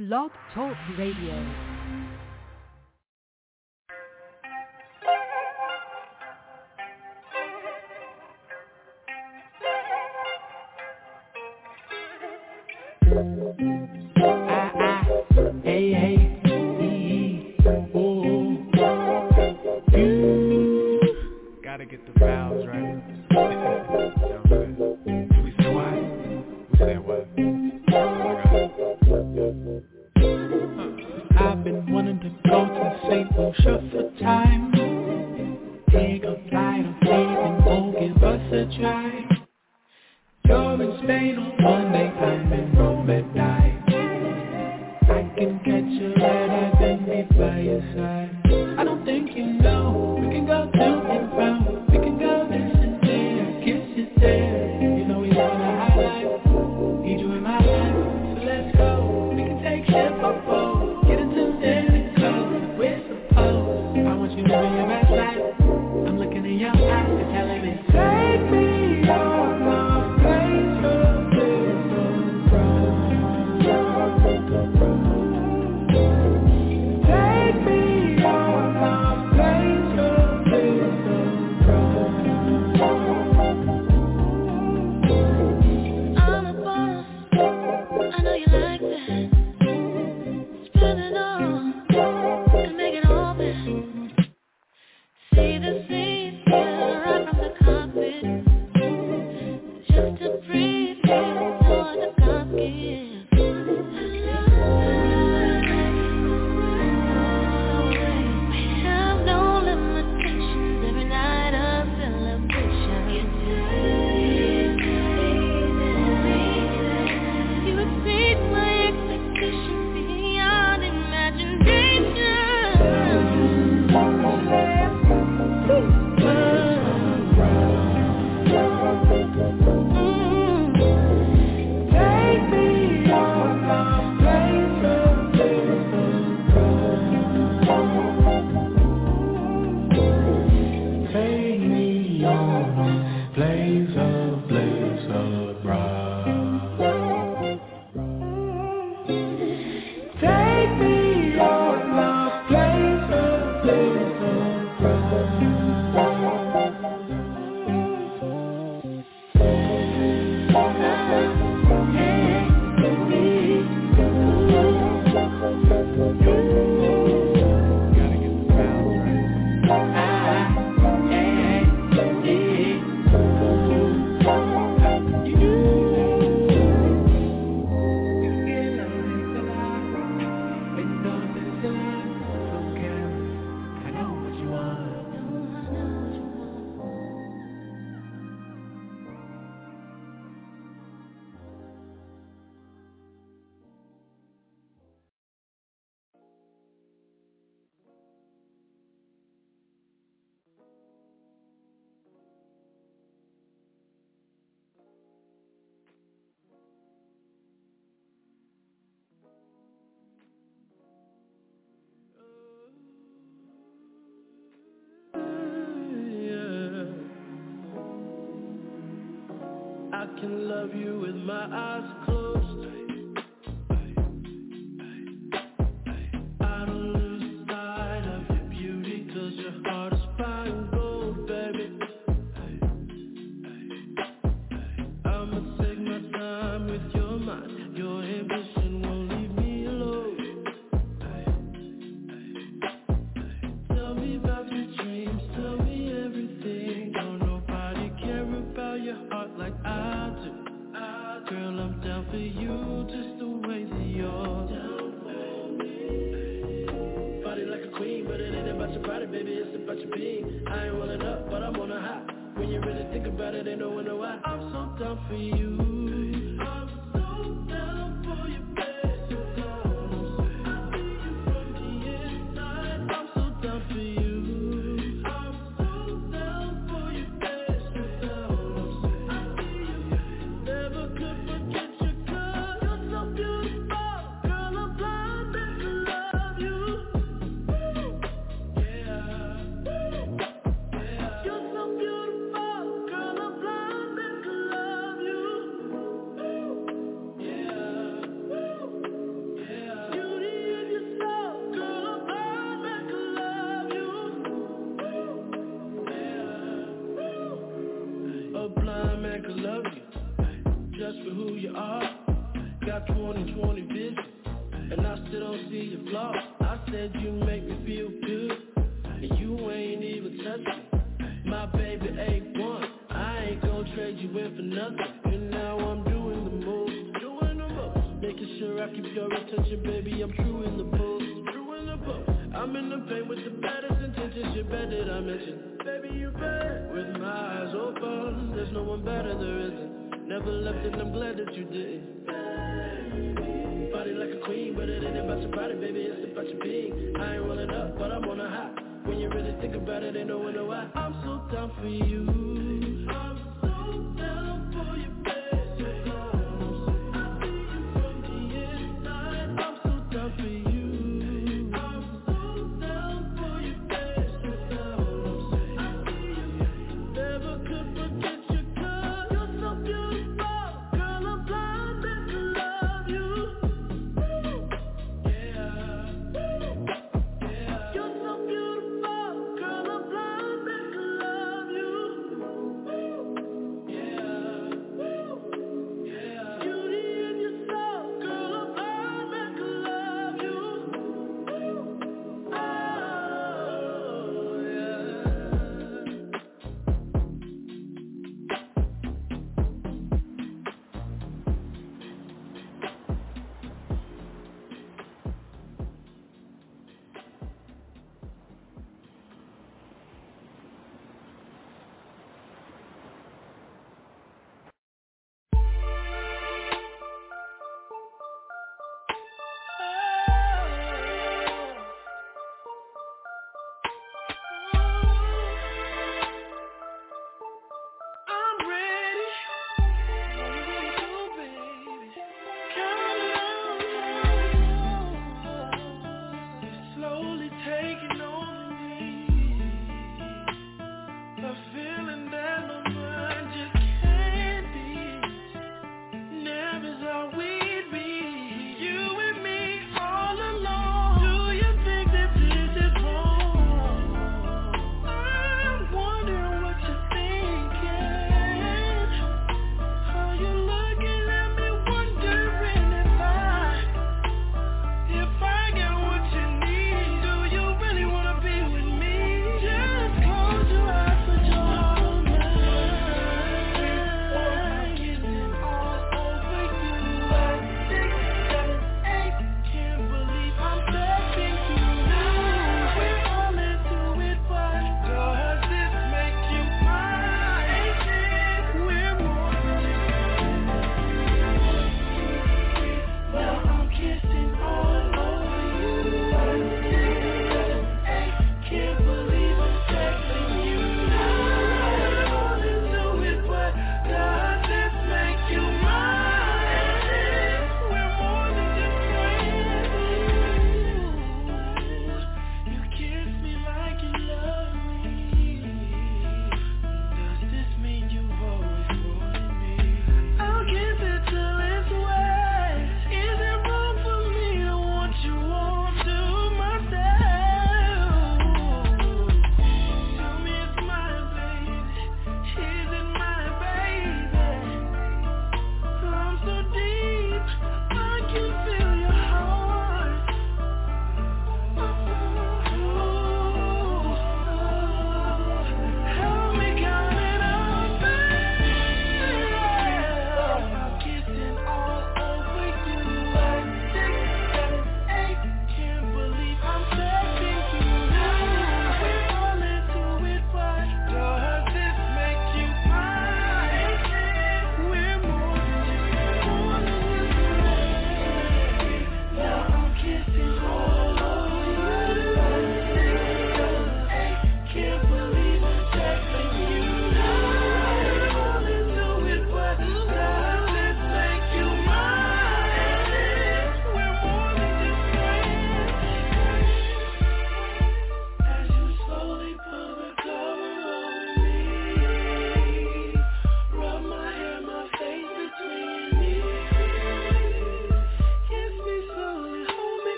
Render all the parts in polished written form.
Blog Talk Radio. Gotta get the vowels right. We say what? We say what? I've been wanting to go to St. Lucia for time. Take a flight of faith and go give us a try. You're in Spain on Monday, I'm in Rome at night. I can catch a letter, then be by your side. I don't think you know, we can go to and from. We can go this and there, kiss it there. You know we love the high life, need you in my life. So let's go, we can take ship or boat. Get into Mexico, we're supposed. I want you living your best life. I'm looking in your eyes, you're telling me, take me on a place of different from. Take me on a place of different from. I'm a boss, I know you like that. Spend it all, and make it all back. See the seats here right from the cockpit. Just to breathe here, no other God gives. We have no limitations, every night a celebration. You exceed my expectations beyond imagination. Take me on a place of different from. Take me on a place of bright. Take me on a place of different Gotta get the vowels right. I know what you want. I can love you with my eyes closed. I don't lose sight of your beauty, 'cause your heart is fine gold, baby. I'ma take my time with your mind. Your ambition won't leave me alone. Tell me about your dreams, tell me everything. Don't nobody care about your heart like I do. Girl, I'm down for you just the way that you're down for me. Body like a queen, but it ain't about your body, baby, it's about your being. I ain't rolling up, but I'm on a high. When you really think about it, ain't no wonder why. I'm so down for you. I'm so down for you, baby. I see you from the inside. I'm so down for you. I'm so down for you, baby. I see you. Never could forget you, 'cause you're so beautiful. Girl, I'm blinded to love you. Yeah. You're so beautiful. Girl, I'm blinded to love you. got 20/20 vision, and I still don't see your flaws. I said you make me feel good, and you ain't even touch me. My baby A1, I ain't gon' trade you in for nothing. And now I'm doing the most, making sure I keep your attention, baby. I'm true in the post. I'm in the paint with the baddest intentions. You bet that I mention, baby, you bet. With my eyes open, there's no one better, there isn't. Never left and I'm glad that you didn't. Body like a queen, but it ain't about your body, baby, it's about your being. I ain't rolling up, but I'm on a high. When you really think about it, ain't no one know why. I'm so down for you. I'm so down for you, baby.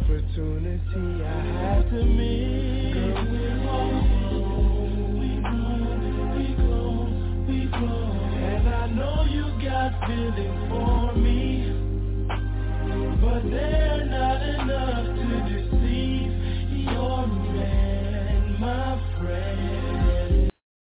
opportunity I had to miss. Girl, we're on, we grow, and I know you got feelings for me, but they're not enough to deceive your man, my friend.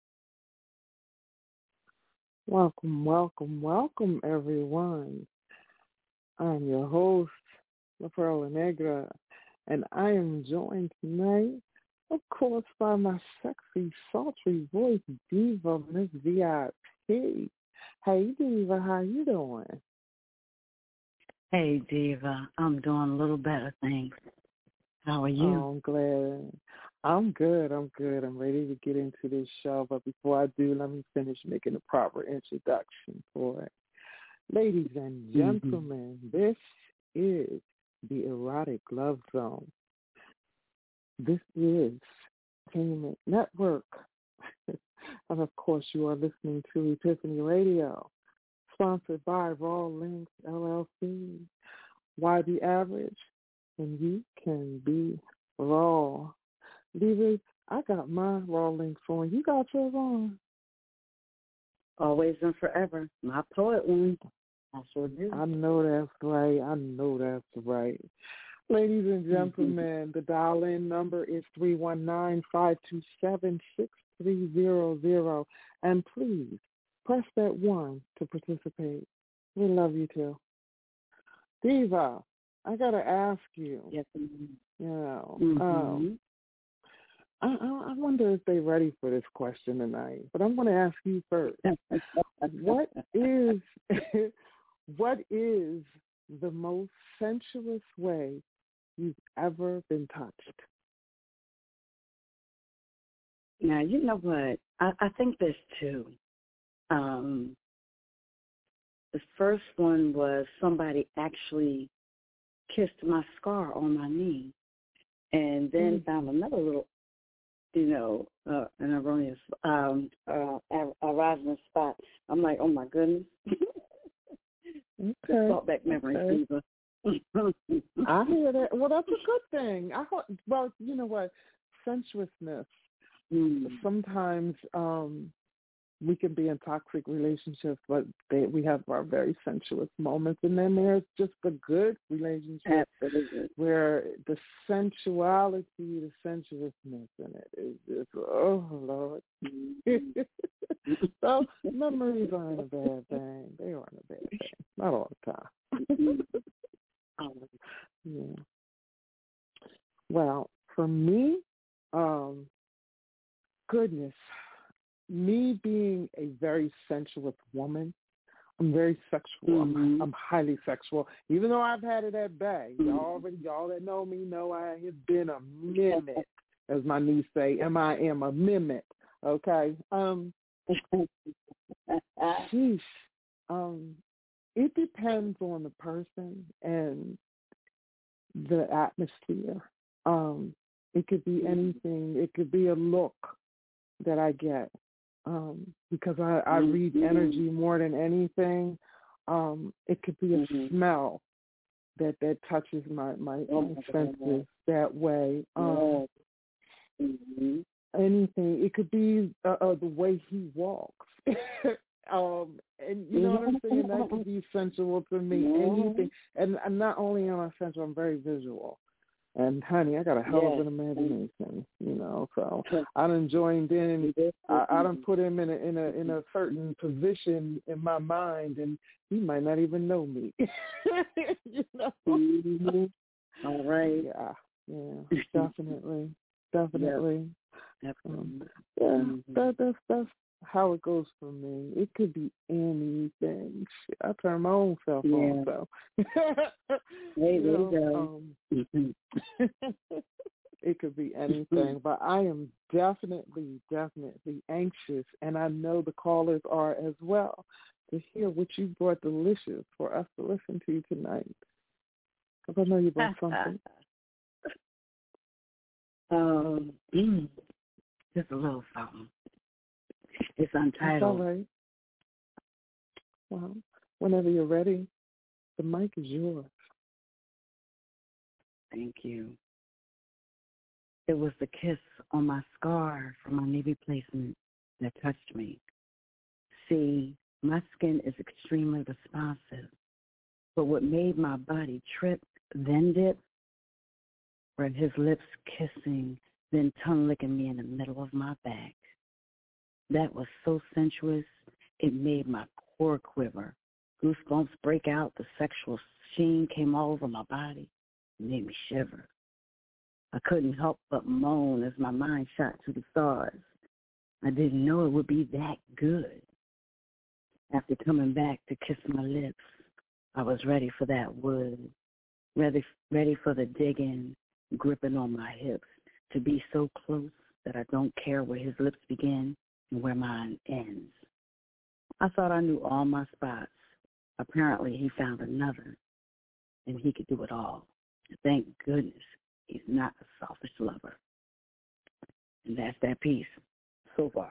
Welcome, welcome, welcome, everyone. I'm your host, La Perla Negra, and I am joined tonight, of course, by my sexy, sultry voice diva, Miss VIP. Hey, Diva, how you doing? Hey, Diva. I'm doing a little better, thanks. How are you? Oh, I'm glad. I'm good. I'm ready to get into this show, but before I do, let me finish making the proper introduction for it. Ladies and gentlemen, this is the Erotic Love Zone. This is Entertainment Network. And, of course, you are listening to Epiphany Radio, sponsored by Raw Links, LLC. Why the average? And you can be raw. Diva, I got my Raw Links on. You got yours on? Always and forever. My poet one. I sure do. I know that's right. Ladies and gentlemen, the dial-in number is 319-527-6300. And please, press that 1 to participate. We love you too. Diva, I got to ask you. Yes, I wonder if they're ready for this question tonight, but I'm going to ask you first. What is the most sensuous way you've ever been touched? Now, you know what? I think there's two. The first one was somebody actually kissed my scar on my knee and then found another little, an erroneous, erogenous spot. I'm like, oh, my goodness. Okay. Brought back memories, Diva. I hear that. Well, that's a good thing. Well, you know what? Sensuousness. Sometimes we can be in toxic relationships, but we have our very sensuous moments. And then there's just the good relationship where the sensuality, the sensuousness in it is just, oh, Lord. So memories aren't a bad thing. They aren't a bad thing. Not all the time. Yeah. Well, for me, goodness, me being a very sensuous woman, I'm very sexual. I'm highly sexual. Even though I've had it at bay. Y'all that know me know I have been a mimic, as my niece say, M-I-M, a mimic. Okay. Sheesh. It depends on the person and the atmosphere. It could be anything. It could be a look that I get. Because I read energy more than anything. It could be a smell that touches my senses that way. Anything. It could be the way he walks. And you know what I'm saying? That could be sensual to me. Anything. And not only am I sensual, I'm very visual. And, honey, I got a hell of an imagination, so I done joined in. I done put him in a certain position in my mind, and he might not even know me. All right. Yeah, definitely. That's how it goes for me. It could be anything. Shit, I turn my own self on, so. There you go. It could be anything, but I am definitely anxious, and I know the callers are as well, to hear what you brought delicious for us to listen to tonight. Because I know you brought something. Just a little something. It's untitled. That's all right. Well, whenever you're ready, the mic is yours. Thank you. It was the kiss on my scar from my knee replacement that touched me. See, my skin is extremely responsive, but what made my body trip, then dip, were his lips kissing, then tongue licking me in the middle of my back. That was so sensuous, it made my core quiver. Goosebumps break out, the sexual sheen came all over my body, and made me shiver. I couldn't help but moan as my mind shot to the stars. I didn't know it would be that good. After coming back to kiss my lips, I was ready for that wood, ready for the digging, gripping on my hips, to be so close that I don't care where his lips begin and where mine ends. I thought I knew all my spots. Apparently he found another, and he could do it all. Thank goodness he's not a selfish lover. And that's that piece so far.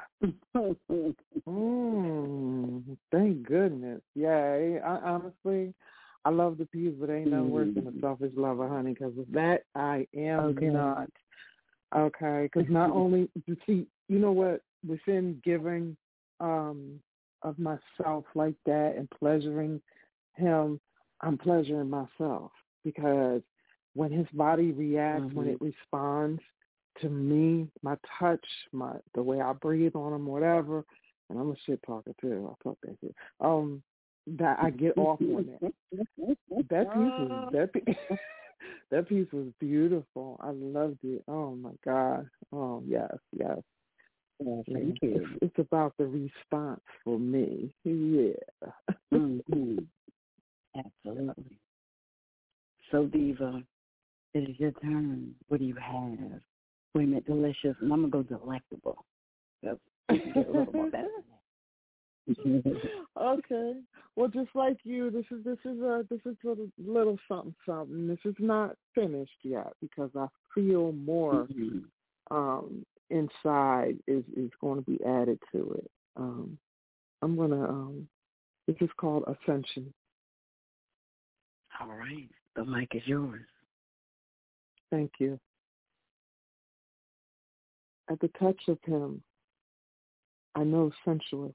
Thank goodness. Yeah, honestly, I love the piece, but ain't nothing worse than a selfish lover, honey, because of that I am not. Okay, because not only, you see, you know what, within giving of myself like that and pleasuring him, I'm pleasuring myself, because when his body reacts, when it responds to me, my touch, the way I breathe on him, whatever, and I'm a shit talker too. I talk that shit. That I get off on that. That piece was beautiful. I loved it. Oh my God. Oh yes. Oh, thank you. It's about the response for me. Yeah. Absolutely. So Diva, it is your turn. What do you have? Wait a minute, delicious, and I'm gonna go delectable. So we can get a little more better than that. Okay. Well, just like you, this is a little something. This is not finished yet, because I feel more inside is going to be added to it. I'm gonna. This is called Ascension. All right. The mic is yours. Thank you. At the touch of him, I know sensuous,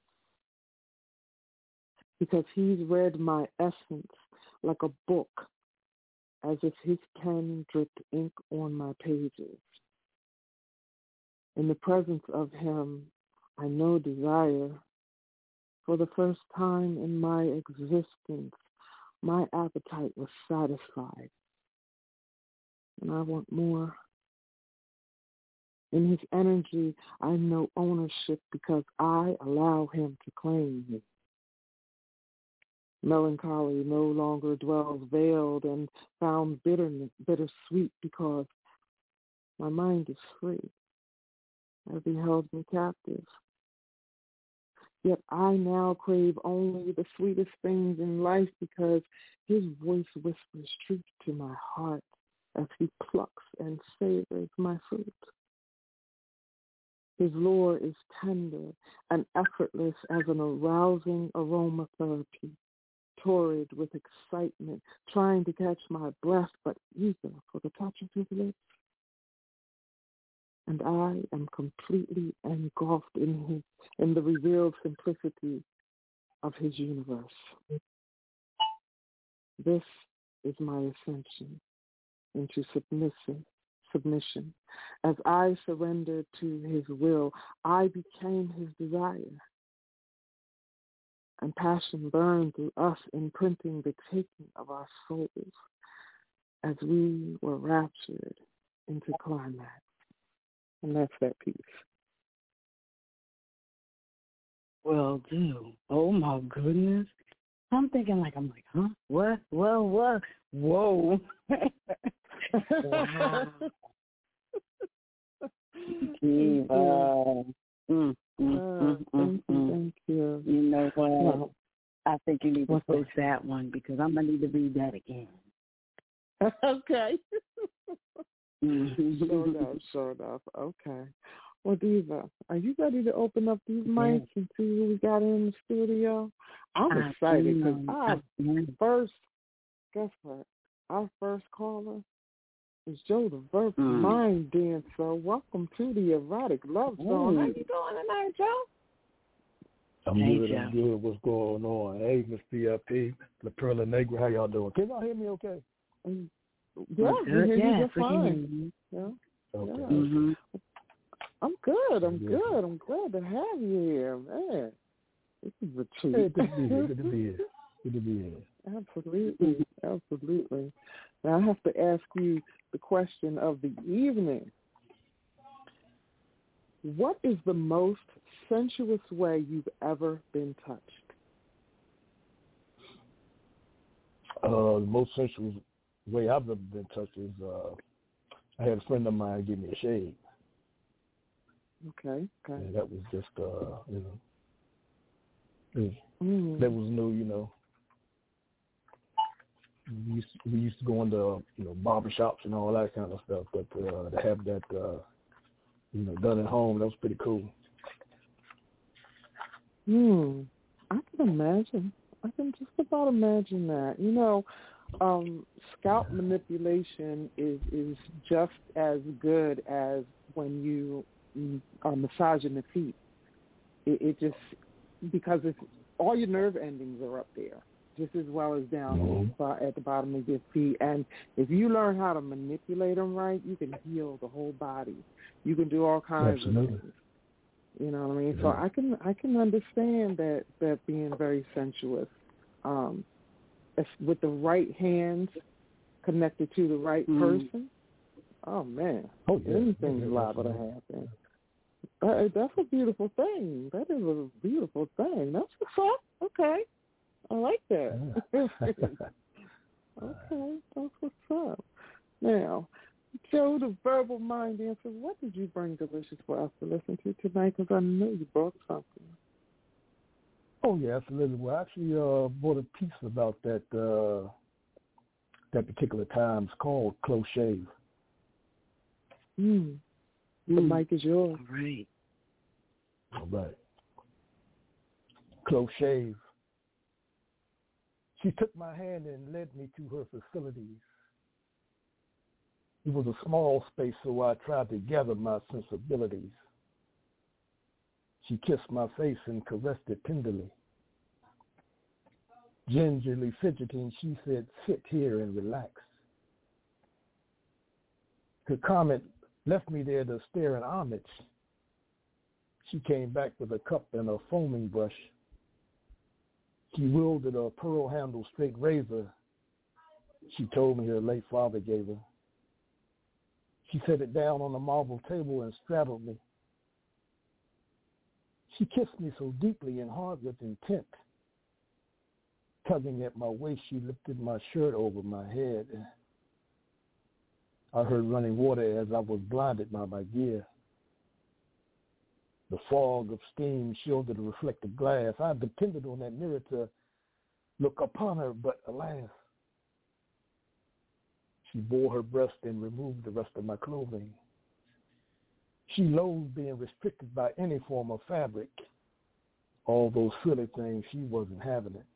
because he's read my essence like a book, as if his pen dripped ink on my pages. In the presence of him, I know desire. For the first time in my existence, my appetite was satisfied, and I want more. In his energy, I know ownership, because I allow him to claim me. Melancholy no longer dwells veiled and found bittersweet, because my mind is free, as he held me captive. Yet I now crave only the sweetest things in life, because his voice whispers truth to my heart as he plucks and savors my fruit. His lure is tender and effortless as an arousing aromatherapy, torrid with excitement, trying to catch my breath, but eager for the touch of his lips. And I am completely engulfed in the revealed simplicity of his universe. This is my ascension into submission. As I surrendered to his will, I became his desire. And passion burned through us, imprinting the taking of our souls as we were raptured into climax. And that's that piece. Well, dude. Oh, my goodness. I'm like, huh? What? Whoa. Wow. Thank you. You know what? Well, I think you need to post that one, because I'm going to need to read that again. Okay. Sure enough. Okay. Well, Diva, are you ready to open up these mics and see who we got in the studio? I'm excited, because guess what? Our first caller It's Joe the Verbal Mind Dancer. Welcome to the Erotic Love Zone. How you doing tonight, Joe? I'm good. What's going on? Hey, Miss PFP, La Perla Negra, how y'all doing? Can y'all hear me okay? Yeah, we hear you just fine. Yeah. Okay. Yeah. Mm-hmm. I'm good. I'm glad to have you here, man. This is a treat. Hey, good to be here. Absolutely. Now I have to ask you the question of the evening. What is the most sensuous way you've ever been touched? The most sensuous way I've ever been touched is I had a friend of mine give me a shave. Okay. And that was just, there was no, we used to go into, barbershops and all that kind of stuff, but to have that, done at home, that was pretty cool. I can imagine. I can just about imagine that. Scalp manipulation is just as good as when you are massaging the feet. It just, because it's all your nerve endings are up there, just as well as down at the bottom of your feet. And if you learn how to manipulate them right, you can heal the whole body. You can do all kinds of things. You know what I mean? Yeah. So I can understand that being very sensuous. With the right hands connected to the right person. Oh man, anything's liable to happen. That's a beautiful thing. That is a beautiful thing. That's what's up. Okay, I like that. Okay, that's what's up. Now, Joe, the Verbal Mind Dancer, what did you bring delicious for us to listen to tonight? Because I know you brought something. Oh, yeah, absolutely. Well, I actually bought a piece about that particular time. It's called Close Shave. The mic is yours. All right. Close Shave. She took my hand and led me to her facilities. It was a small space, so I tried to gather my sensibilities. She kissed my face and caressed it tenderly. Gingerly fidgeting, she said, "Sit here and relax." Her comment left me there to stare in homage. She came back with a cup and a foaming brush. She wielded a pearl-handled straight razor. She told me her late father gave her. She set it down on the marble table and straddled me. She kissed me so deeply and hard with intent. Tugging at my waist, she lifted my shirt over my head. I heard running water as I was blinded by my gear. The fog of steam shielded the reflective glass. I depended on that mirror to look upon her, but alas, she bore her breast and removed the rest of my clothing. She loathed being restricted by any form of fabric. All those silly things, she wasn't having it.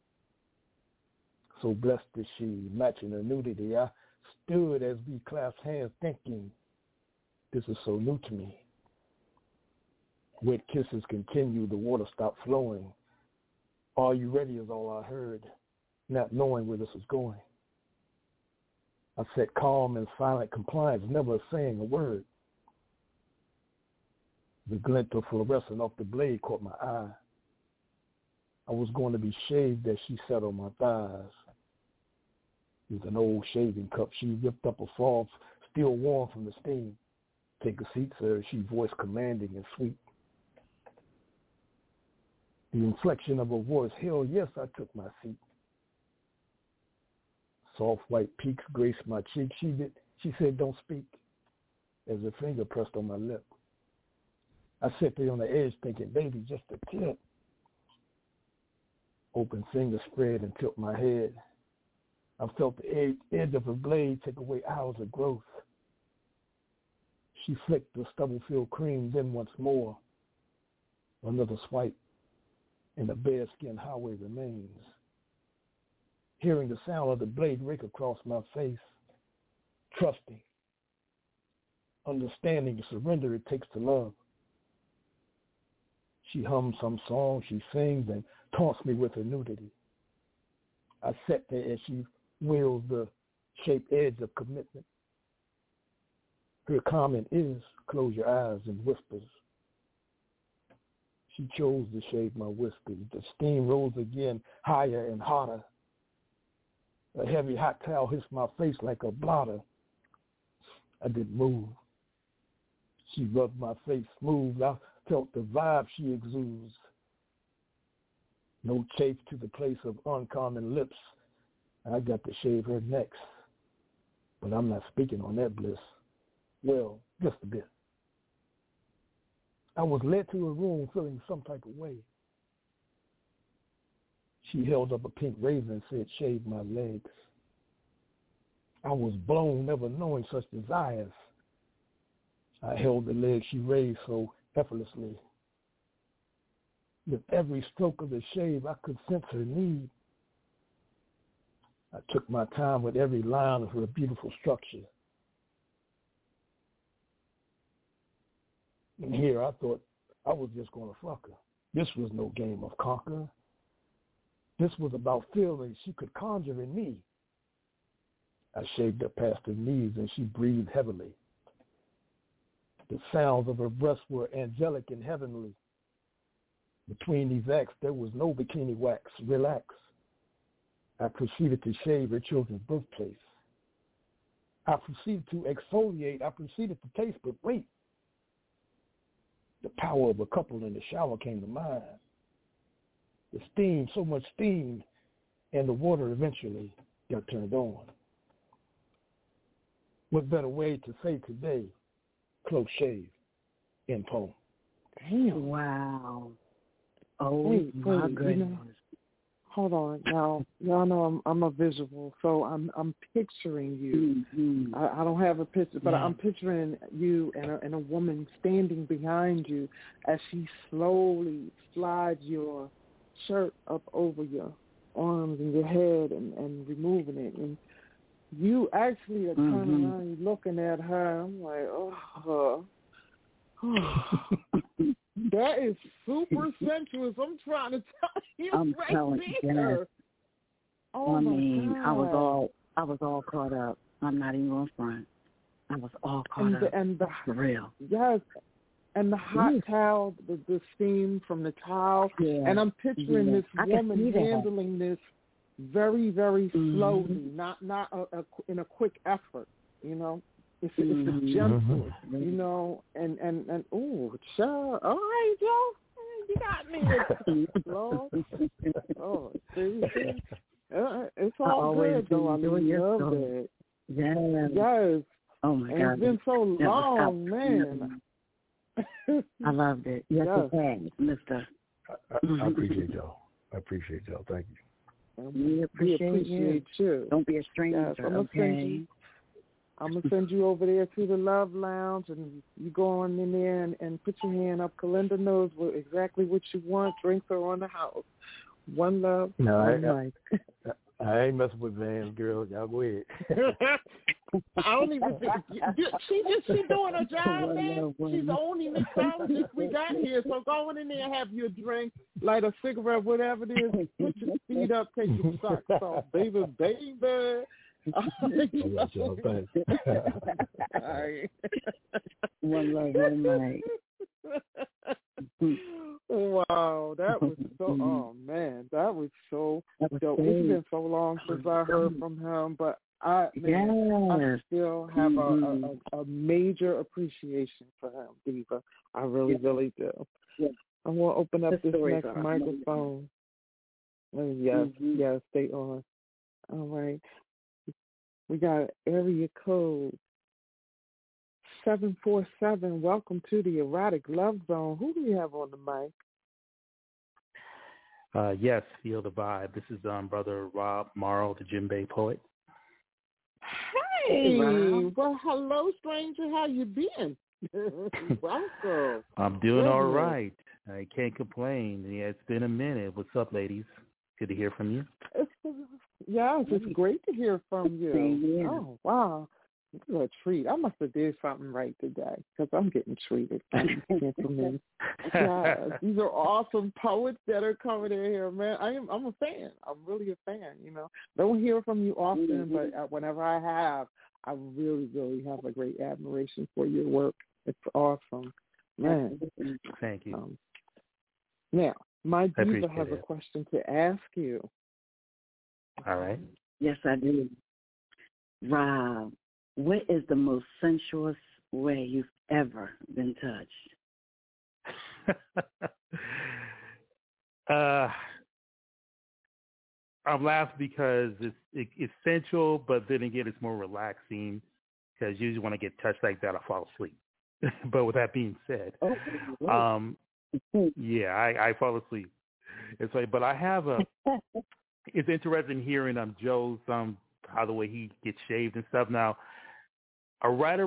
So blessed is she, matching her nudity. I stood as we clasped hands thinking, this is so new to me. Wet kisses continued, the water stopped flowing. Are you ready is all I heard, not knowing where this was going. I sat calm and silent compliance, never saying a word. The glint of fluorescent off the blade caught my eye. I was going to be shaved as she sat on my thighs. With an old shaving cup, she whipped up a frog, still warm from the steam. Take a seat, sir, she voiced commanding and sweet. The inflection of her voice, hell yes, I took my seat. Soft white peaks graced my cheek. She said, don't speak, as her finger pressed on my lip. I sat there on the edge thinking, baby, just a tip. Open finger spread and tilt my head. I felt the edge of her blade take away hours of growth. She flicked the stubble-filled cream, then once more. Another swipe, and the bare-skin highway remains. Hearing the sound of the blade rake across my face, trusting, understanding the surrender it takes to love. She hums some song, she sings and taunts me with her nudity. I sit there as she wields the shaped edge of commitment. Her comment is, close your eyes, and whispers. She chose to shave my whiskers. The steam rose again, higher and hotter. A heavy hot towel hits my face like a blotter. I didn't move. She rubbed my face smooth. I felt the vibe she exudes. No chafe to the place of uncommon lips. I got to shave her next. But I'm not speaking on that bliss. Well, just a bit. I was led to a room feeling some type of way. She held up a pink razor and said, shave my legs. I was blown, never knowing such desires. I held the leg she raised so effortlessly. With every stroke of the shave, I could sense her need. I took my time with every line of her beautiful structure. And here I thought I was just going to fuck her. This was no game of conquer. This was about feelings she could conjure in me. I shaved her past her knees and she breathed heavily. The sounds of her breasts were angelic and heavenly. Between these acts, there was no bikini wax. Relax. I proceeded to shave her children's birthplace. I proceeded to exfoliate. I proceeded to taste, but wait. The power of a couple in the shower came to mind. The steam, so much steam, and the water eventually got turned on. What better way to say today, close shave, in poem. Damn. Wow. Oh, Wait, my goodness. You know, hold on. Now, y'all know I'm a visual, so I'm picturing you. Mm-hmm. I don't have a picture, but I'm picturing you and a woman standing behind you as she slowly slides your shirt up over your arms and your head and removing it. And you actually are turning around, you're looking at her. I'm like, that is super sensuous. I'm trying to tell you. I'm right telling there. you. Oh, I my mean, God. I was all caught up. I'm not even on front. I was all caught up. And the for real. Yes. And the hot towel, the steam from the towel. Yeah. And I'm picturing this woman handling this very, very slowly, not in a quick effort, you know. It's a gentle, you know, and oh, child. All right, Joe, you got me. Slow. Oh, see. It's all good, though. I love it. Yes. Oh, my God. It's been so long, man. I loved it. Yes, it has, mister. I appreciate y'all. Thank you. We appreciate you. Don't be a stranger, yes, I'm going to send you over there to the Love Lounge, and you go on in there and put your hand up. Kalinda knows exactly what you want. Drinks are on the house. One love, one life. I ain't messing with Vans, girl. Y'all go ahead. I don't even think she doing her job, man. She's the only mixologist we got here. So go on in there and have your drink, light a cigarette, whatever it is. Put your feet up, take your socks off, baby. All right, y'all. Thanks. All right. One love, one night. Wow, that was so. Oh man, that was so dope. It's been so long since I heard from him, but I still have a major appreciation for him, Diva. I really do. Yeah. I want to open up this next microphone. Yes, stay on. All right. We got area code 747. Welcome to the Erotic Love Zone. Who do we have on the mic? Yes, feel the vibe. This is Brother Rob Morrow, the Djembe poet. Hey, well, hello, stranger. How you been? Welcome. I'm doing all right. I can't complain. Yeah, it's been a minute. What's up, ladies? Good to hear from you. Yes, it's great to hear from you. Oh, wow. a treat. I must have did something right today because I'm getting treated. Gentlemen. Yes, these are awesome poets that are coming in here, man. I'm a fan. I'm really a fan. Don't hear from you often, but whenever I have, I really, really have a great admiration for your work. It's awesome, man. Thank you. Now, my diva has a question to ask you. All right. Yes, I do. Rob, what is the most sensuous way you've ever been touched? I'm laughing because it's sensual, but then again, it's more relaxing because usually when I get touched like that, I fall asleep. But with that being said, yeah, I fall asleep. It's like, but I have it's interesting hearing Joe's how the way he gets shaved and stuff. Now, right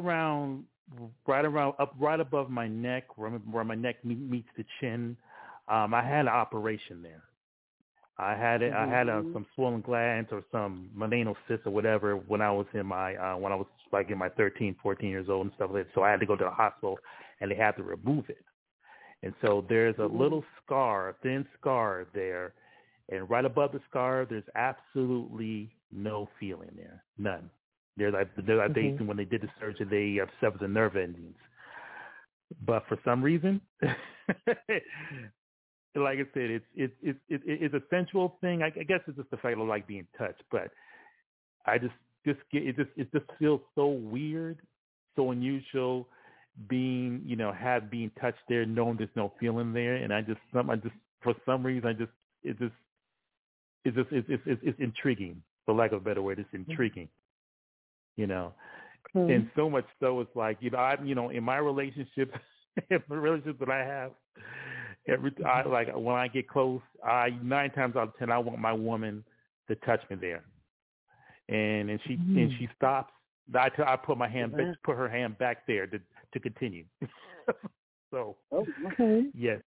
above my neck, where my neck meets the chin, I had an operation there. I had some swollen glands or some melanal cyst or whatever when I was in my 13, 14 years old and stuff like that. So I had to go to the hospital and they had to remove it. And so there's a little scar, a thin scar there, and right above the scar, there's absolutely no feeling there, none. When they did the surgery, they severed the nerve endings. But for some reason, like I said, it's a sensual thing. I guess it's just the fact of like being touched. But I just it just feels so weird, so unusual being touched there, knowing there's no feeling there, and for some reason it's intriguing, for lack of a better word. It's intriguing, and so much so it's like in my relationship, the relationship that I have. When I get close, 9 times out of 10 I want my woman to touch me there, and she stops. I put my hand, put her hand back there to continue. So yes,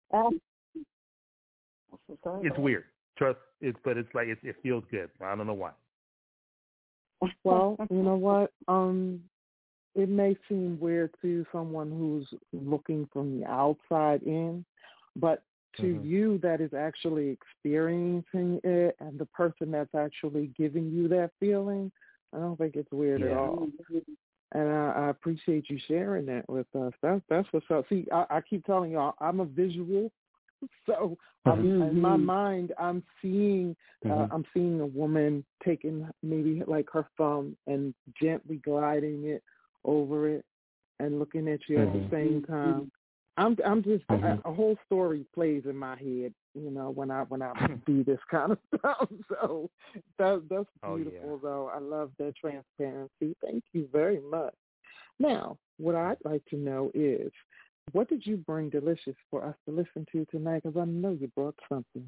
it's weird. But it's like it feels good. I don't know why. Well, you know what? It may seem weird to someone who's looking from the outside in. But to you that is actually experiencing it and the person that's actually giving you that feeling, I don't think it's weird at all. And I appreciate you sharing that with us. That's what's up. See, I keep telling y'all, I'm a visual. So in my mind, I'm seeing a woman taking maybe like her thumb and gently gliding it over it and looking at you at the same time. I'm just a whole story plays in my head, when I do this kind of stuff. So that's beautiful, though. I love that transparency. Thank you very much. Now, what I'd like to know is, what did you bring delicious for us to listen to tonight? Because I know you brought something.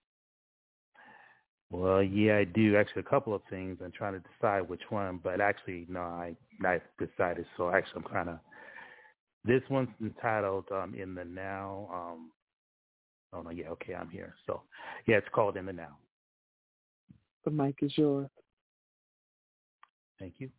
Well, yeah, I do. Actually, a couple of things. I'm trying to decide which one, but actually, no, I decided. So actually, I'm kind of. This one's entitled In the Now. I'm here. So, yeah, it's called In the Now. The mic is yours. Thank you.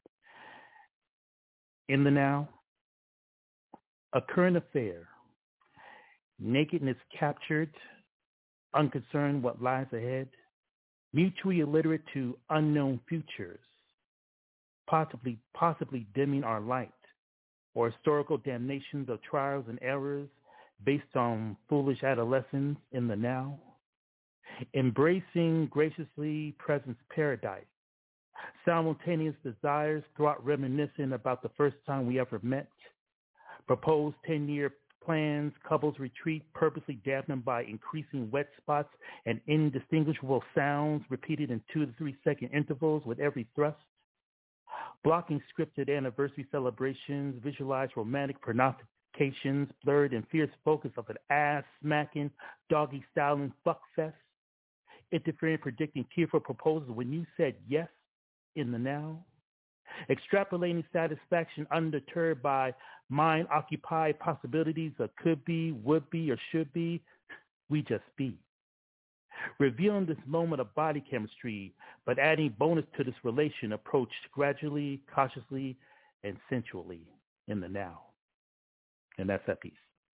In the Now, a current affair. Nakedness captured, unconcerned what lies ahead, mutually illiterate to unknown futures, possibly dimming our light, or historical damnations of trials and errors based on foolish adolescence in the now, embracing graciously presence paradise, simultaneous desires throughout reminiscing about the first time we ever met, proposed 10-year plans, couples retreat, purposely dampened by increasing wet spots and indistinguishable sounds repeated in 2 to 3 second intervals with every thrust, blocking scripted anniversary celebrations, visualized romantic pronostications, blurred and fierce focus of an ass-smacking, doggy-styling fuck fest, interfering, predicting tearful proposals when you said yes in the now, extrapolating satisfaction undeterred by mind-occupied possibilities of could be, would be, or should be, we just be. revealing this moment of body chemistry, but adding bonus to this relation approached gradually, cautiously, and sensually in the now. And that's that piece.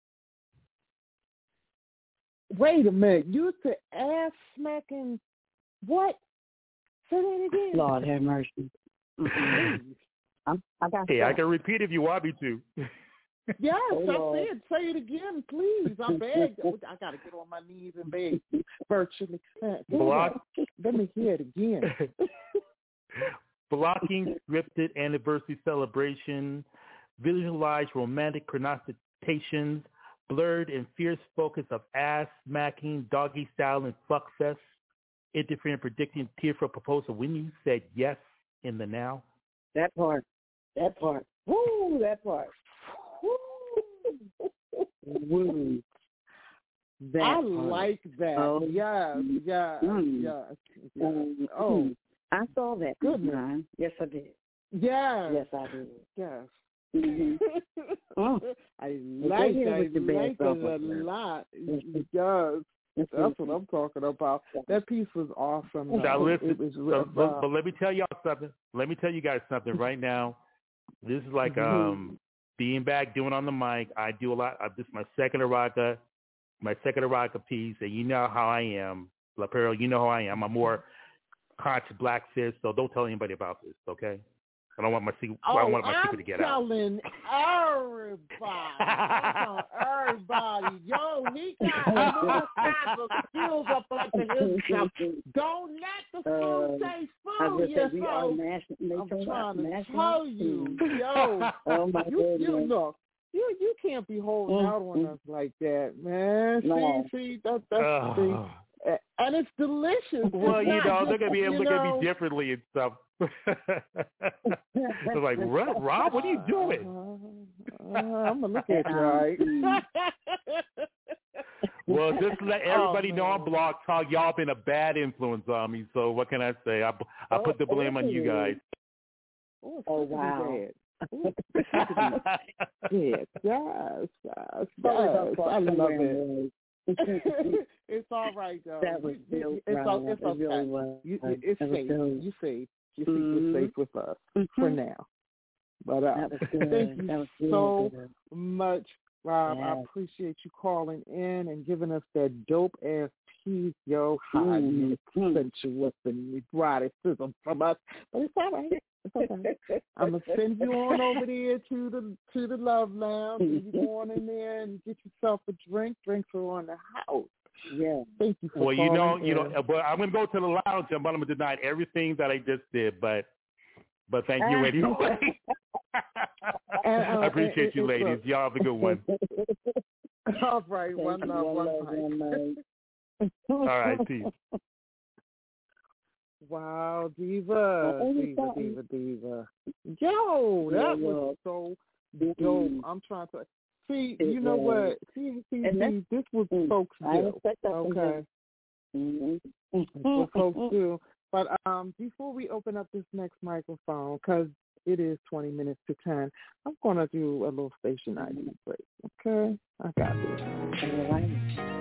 Wait a minute. You said ass smacking what? Say that again. Lord have mercy. I can repeat if you want me to. Yes, I said, say it again, please. I beg. I got to get on my knees and beg virtually. Let me hear it again. Blocking scripted anniversary celebration, visualize romantic pronunciations, blurred and fierce focus of ass smacking, doggy style, and fuck fest, interfering, predicting tearful proposal when you said yes in the now. That part. Woo, that part. Woo. That I part. like that. Oh. Yes. Oh, I saw that. Good man. Yes, I did. Yes. Yes, I did. Yes. Mm-hmm. I like it a lot. Yes. That's what I'm talking about. That piece was awesome. Now listen, it was but let me tell y'all something. Let me tell you guys something right now. This is like being back, doing on the mic. I do a lot. This is my second erotica piece, and you know how I am. La Perla, you know how I am. I'm more conscious black sis, so don't tell anybody about this, okay? I don't want my secret. I don't want my secret to get out. I'm telling everybody. Yo, he got all kinds of skills up under himself. Don't let the food taste food, yes, I'm trying to tell you, yo. Oh my goodness. You look. You can't be holding out on us like that, man. No. See, that's the thing. And it's delicious. Well, they're going to be able to look at me differently and stuff. They're like, Rob, what are you doing? I'm going to look at you, all right? Well, just to let everybody know on Blog Talk, y'all been a bad influence on me. So what can I say? I put the blame on you guys. Oh, wow. Yes. I love it. It's all right, though. That was it's okay. Really was. It's safe. You safe. Your secret's safe with us for now. But thank you so much, Rob. Yes. I appreciate you calling in and giving us that dope ass piece, yo. Highly sensuous and eroticism from us. But it's all right. I'm gonna send you on over there to the Love Lounge. You go on in there and get yourself a drink. Drinks are on the house. Yeah. Thank you for calling in. But I'm gonna go to the lounge and I'm gonna deny everything that I just did. But thank you anyway. I appreciate you, ladies. Y'all have a good one. All right. One love. All right. Peace. Wow, diva. Yo, that was so dope. I'm trying to see. You know what? See. This was folks do. Okay. This was folks do. But before we open up this next microphone, because it is 20 minutes to 10, I'm gonna do a little station ID break. Okay, I got this. All right.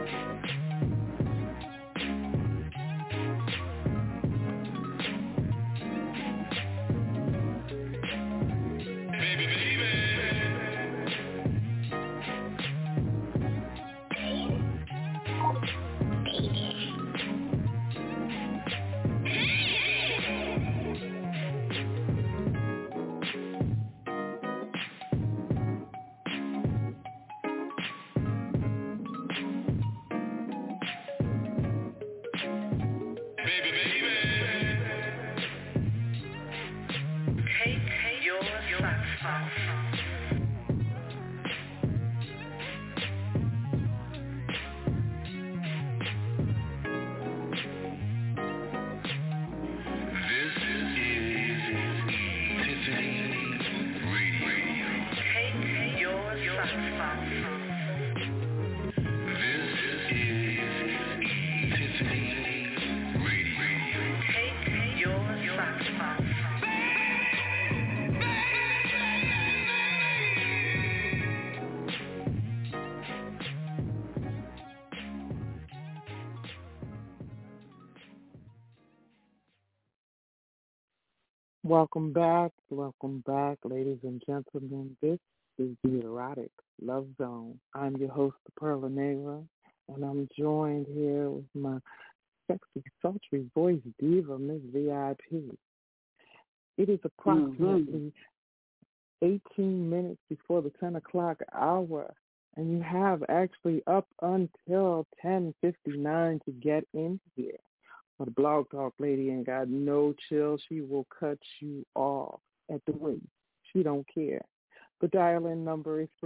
Welcome back, ladies and gentlemen. This is the Erotic Love Zone. I'm your host, the Perla Negra, and I'm joined here with my sexy, sultry voice diva, Miss VIP. It is approximately 18 minutes before the 10 o'clock hour, and you have actually up until 10:59 to get in here. But the Blog Talk lady ain't got no chill. She will cut you off at the waist. She don't care. The dial-in number is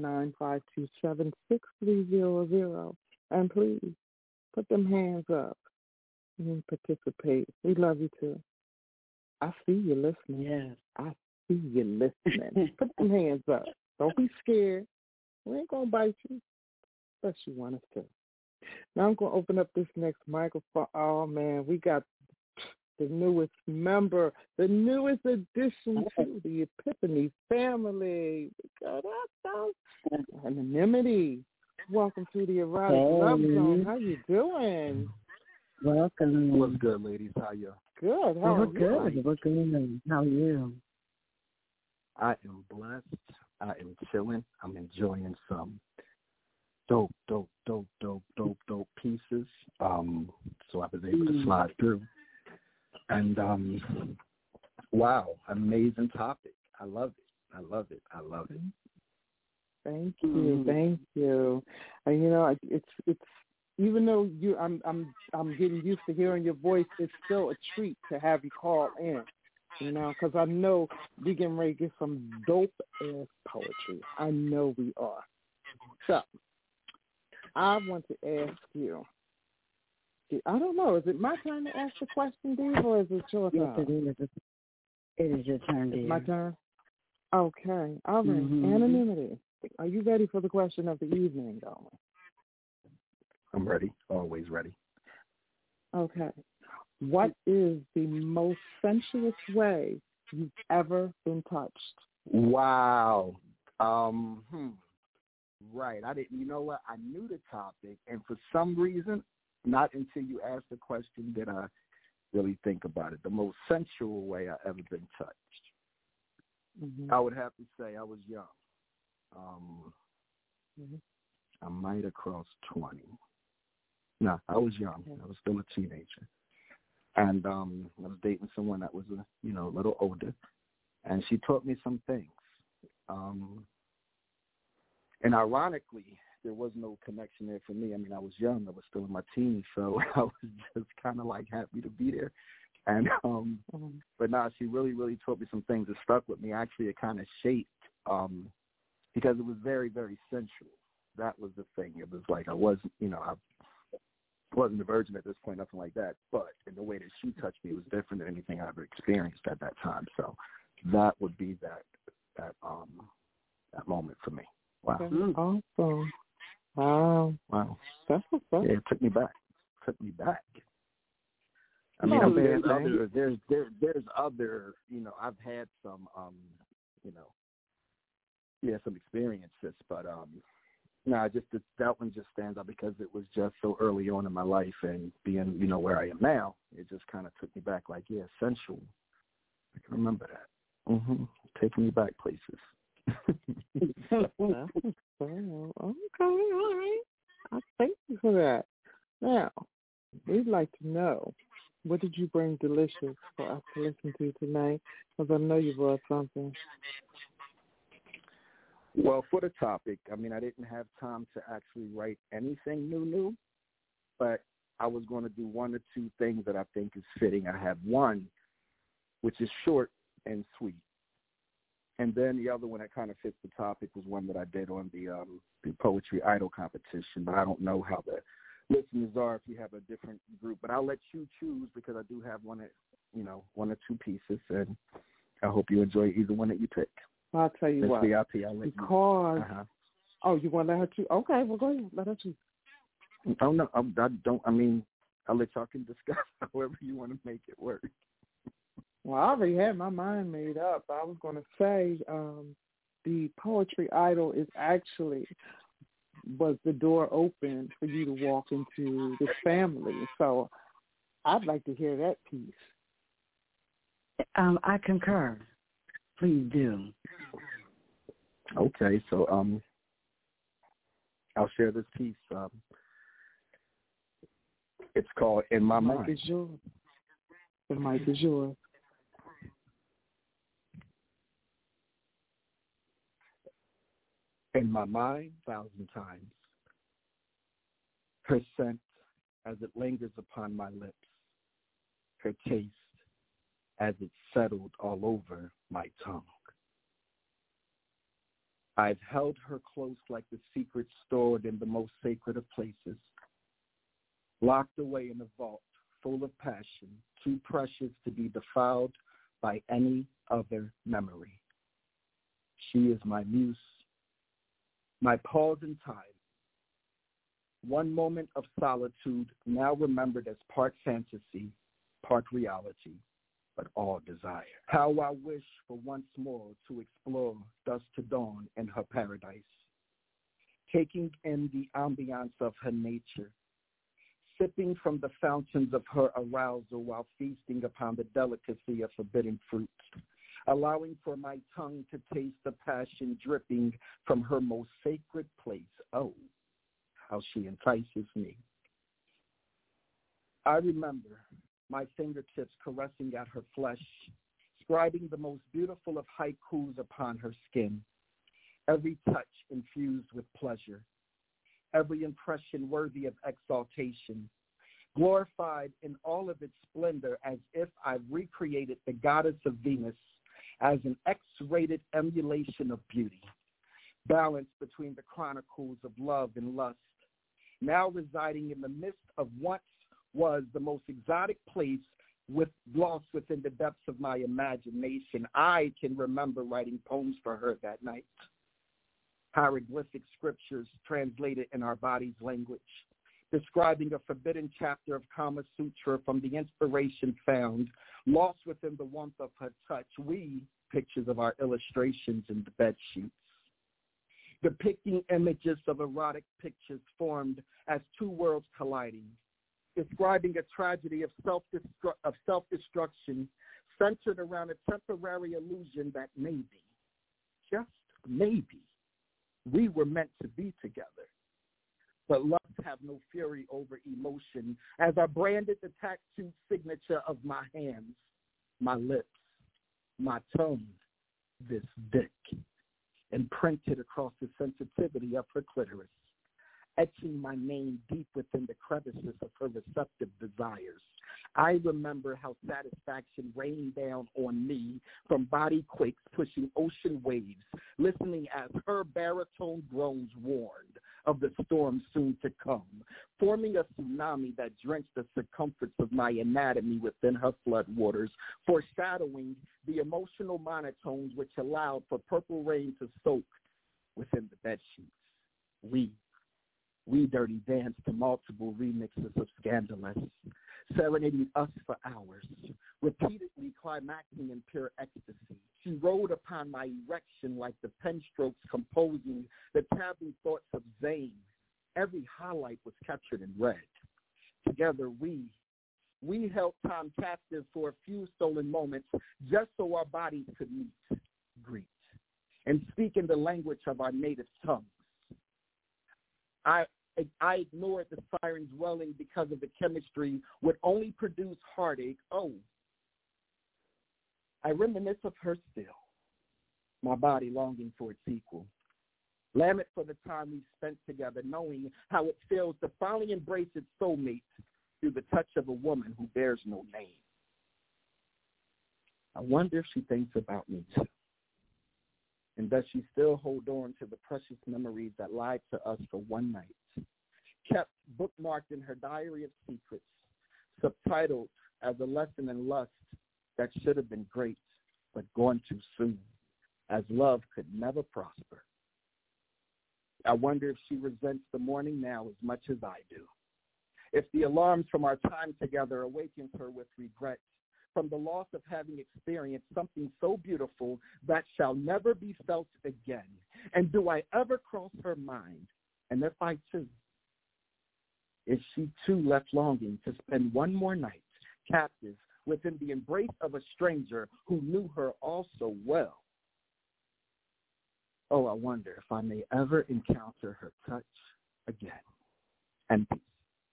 319-527-6300. And please, put them hands up and participate. We love you too. I see you listening. Yes. I see you listening. Put them hands up. Don't be scared. We ain't going to bite you. Unless you want us to. Now I'm going to open up this next microphone. Oh, man, we got the newest member, the newest addition to the Epiphany family. We got Anonymity. Welcome to the Erotic Love Zone. How you doing? Welcome. What's good, ladies? How you? Good. How are you? We're good. How are you? I am blessed. I am chilling. I'm enjoying some dope pieces. So I was able to slide through. And wow, amazing topic. I love it. Thank you. And you know, it's even though I'm getting used to hearing your voice, it's still a treat to have you call in. You know, because I know we getting ready to get some dope ass poetry. I know we are. So I want to ask you. I don't know. Is it my turn to ask the question, Dave, or is it your turn? Yes, it is your turn, dear. It's my turn? Okay. All right. Anonymity. Are you ready for the question of the evening, darling? I'm ready. Always ready. Okay. What is the most sensuous way you've ever been touched? Wow. Right. I didn't. You know what? I knew the topic, and for some reason, not until you asked the question did I really think about it. The most sensual way I ever been touched. I would have to say I was young. I might have crossed 20. No, I was young. I was still a teenager. And I was dating someone that was, a little older. And she taught me some things. And ironically, there was no connection there for me. I mean, I was young. I was still in my teens. So I was just kind of like happy to be there. And but no, she really, really taught me some things that stuck with me. Actually, it kind of shaped because it was very, very sensual. That was the thing. It was like I wasn't a virgin at this point, nothing like that. But in the way that she touched me, it was different than anything I ever experienced at that time. So that would be that moment for me. Wow. Awesome. Wow. That's what's up. Yeah, it took me back. I mean, there's other, I've had some, some experiences, but that one just stands out because it was just so early on in my life, and being, where I am now, it just kind of took me back. Like, yeah, sensual. I can remember that. Taking me back places. Okay, all right. I thank you for that. Now, we'd like to know, what did you bring delicious for us to listen to tonight? Because I know you brought something. Well, for the topic, I mean, I didn't have time to actually write anything new, but I was going to do one or two things that I think is fitting. I have one, which is short and sweet. And then the other one that kind of fits the topic was one that I did on the Poetry Idol competition, but I don't know how the listeners are if you have a different group. But I'll let you choose because I do have one or two pieces, and I hope you enjoy either one that you pick. I'll tell you what. VIP, I'll let because you. Oh, you want to let her choose? Okay, well, go ahead. Let her choose. Oh, no, I don't. I mean, I'll let y'all can discuss however you want to make it work. Well, I already had my mind made up. I was going to say the Poetry Idol was the door open for you to walk into this family. So I'd like to hear that piece. I concur. Please do. Okay, so I'll share this piece. It's called In My Mind. The mic is yours. In my mind, 1,000 times, her scent as it lingers upon my lips, her taste as it settled all over my tongue. I've held her close like the secret stored in the most sacred of places, locked away in a vault full of passion, too precious to be defiled by any other memory. She is my muse, my pause in time, one moment of solitude now remembered as part fantasy, part reality, but all desire. How I wish for once more to explore dusk to dawn in her paradise, taking in the ambiance of her nature, sipping from the fountains of her arousal while feasting upon the delicacy of forbidden fruit, allowing for my tongue to taste the passion dripping from her most sacred place. Oh, how she entices me. I remember my fingertips caressing at her flesh, scribing the most beautiful of haikus upon her skin, every touch infused with pleasure, every impression worthy of exaltation, glorified in all of its splendor as if I recreated the goddess of Venus as an X-rated emulation of beauty, balanced between the chronicles of love and lust, now residing in the midst of once was the most exotic place lost within the depths of my imagination. I can remember writing poems for her that night, hieroglyphic scriptures translated in our body's language, describing a forbidden chapter of Kama Sutra from the inspiration found, lost within the warmth of her touch. We, pictures of our illustrations in the bed sheets, depicting images of erotic pictures formed as two worlds colliding, describing a tragedy of self-destruction centered around a temporary illusion that maybe, just maybe, we were meant to be together. But love have no fury over emotion as I branded the tattooed signature of my hands, my lips, my tongue, this dick, imprinted across the sensitivity of her clitoris, etching my name deep within the crevices of her receptive desires. I remember how satisfaction rained down on me from body quakes pushing ocean waves, listening as her baritone groans warned of the storm soon to come, forming a tsunami that drenched the circumference of my anatomy within her floodwaters, foreshadowing the emotional monotones which allowed for purple rain to soak within the bedsheets. We dirty danced to multiple remixes of Scandalous, serenading us for hours, repeatedly climaxing in pure ecstasy. She rode upon my erection like the pen strokes composing the taboo thoughts of Zane. Every highlight was captured in red. Together we held time captive for a few stolen moments just so our bodies could meet, greet, and speak in the language of our native tongues. I ignored the sirens welling because of the chemistry would only produce heartache. Oh, I reminisce of her still, my body longing for its equal. Lament for the time we spent together, knowing how it feels to finally embrace its soulmate through the touch of a woman who bears no name. I wonder if she thinks about me too. And does she still hold on to the precious memories that lied to us for one night, kept bookmarked in her diary of secrets, subtitled as a lesson in lust that should have been great, but gone too soon, as love could never prosper. I wonder if she resents the morning now as much as I do. If the alarms from our time together awakens her with regret, from the loss of having experienced something so beautiful that shall never be felt again. And do I ever cross her mind? And if I too, is she too left longing to spend one more night captive within the embrace of a stranger who knew her all so well. Oh, I wonder if I may ever encounter her touch again. And peace.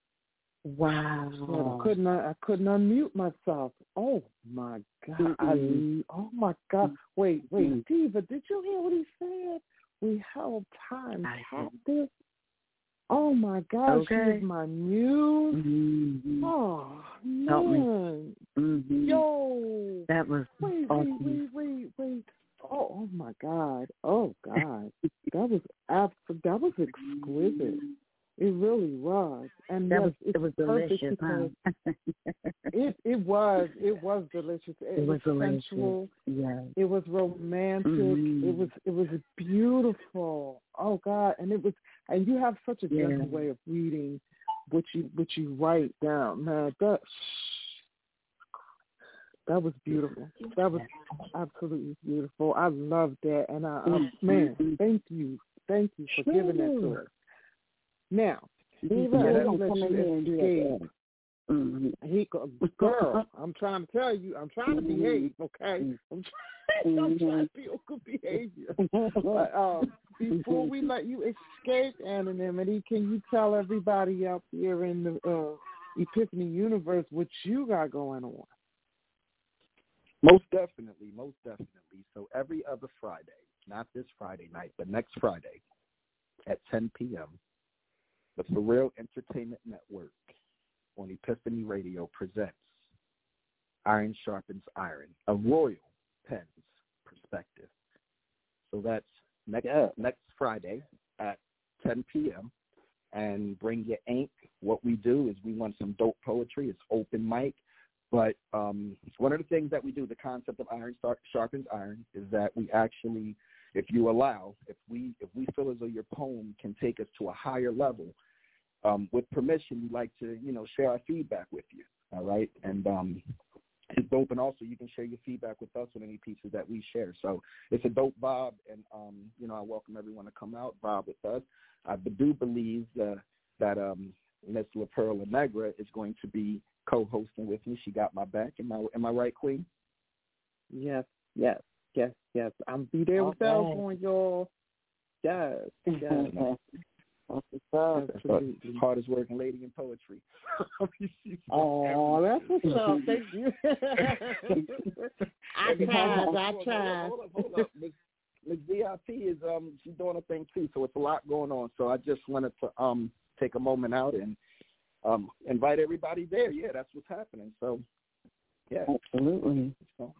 Wow. I couldn't unmute myself. Oh my God. Oh my God. Wait, Diva, did you hear what he said? We held time captive. Oh my God, she is my muse. Oh man. Yo. That was awesome. Wait. Oh my God. Oh God. That was exquisite. It really was, and it was delicious. Huh? it was delicious. It was delicious. sensual. Yeah. It was romantic. It was beautiful. Oh God, and you have such a gentle way of reading what you write down, man. That was beautiful. That was absolutely beautiful. I loved that, and man, thank you for giving that to us. Now, Diva, let you escape. Girl, I'm trying to tell you, I'm trying to behave, okay? I'm trying to be on good behavior. But, before we let you escape anonymity, can you tell everybody out there in the Epiphany universe what you got going on? Most definitely. So every other Friday, not this Friday night, but next Friday at 10 p.m., the For Real Entertainment Network on Epiphany Radio presents Iron Sharpens Iron, a Royal Pens perspective. So that's next Friday at 10 p.m. And bring your ink. What we do is we want some dope poetry. It's open mic. But one of the things that we do, the concept of Iron Sharpens Iron, is that we actually, if you allow, if we feel as though your poem can take us to a higher level, with permission, we'd like to, share our feedback with you, all right? And it's dope, and also you can share your feedback with us on any pieces that we share. So it's a dope vibe, and, I welcome everyone to come out, vibe with us. I do believe that Miss La Perla Negra is going to be co-hosting with me. She got my back. Am I right, Queen? Yes. I'm be there with bells on, y'all. Yes. Absolutely. Hardest working lady in poetry. Oh, that's what's up. Thank you. I tried. Hold up. Miss VIP is she's doing a thing too, so it's a lot going on. So I just wanted to take a moment out and invite everybody there. Yeah, that's what's happening. So yeah. Absolutely.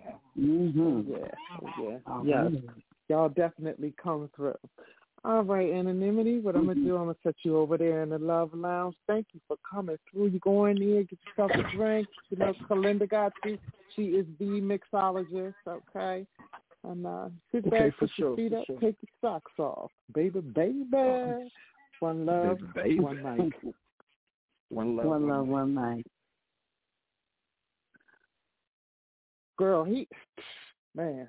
Yeah. Y'all definitely come through. All right, Anonymity, what I'm going to do, I'm going to set you over there in the Love Lounge. Thank you for coming through. You go in there, get yourself a drink. Kalinda got you. She is the mixologist, okay? And sit back, put your feet up, take your socks off. Baby. One love, one night. One love, one night. Girl, man.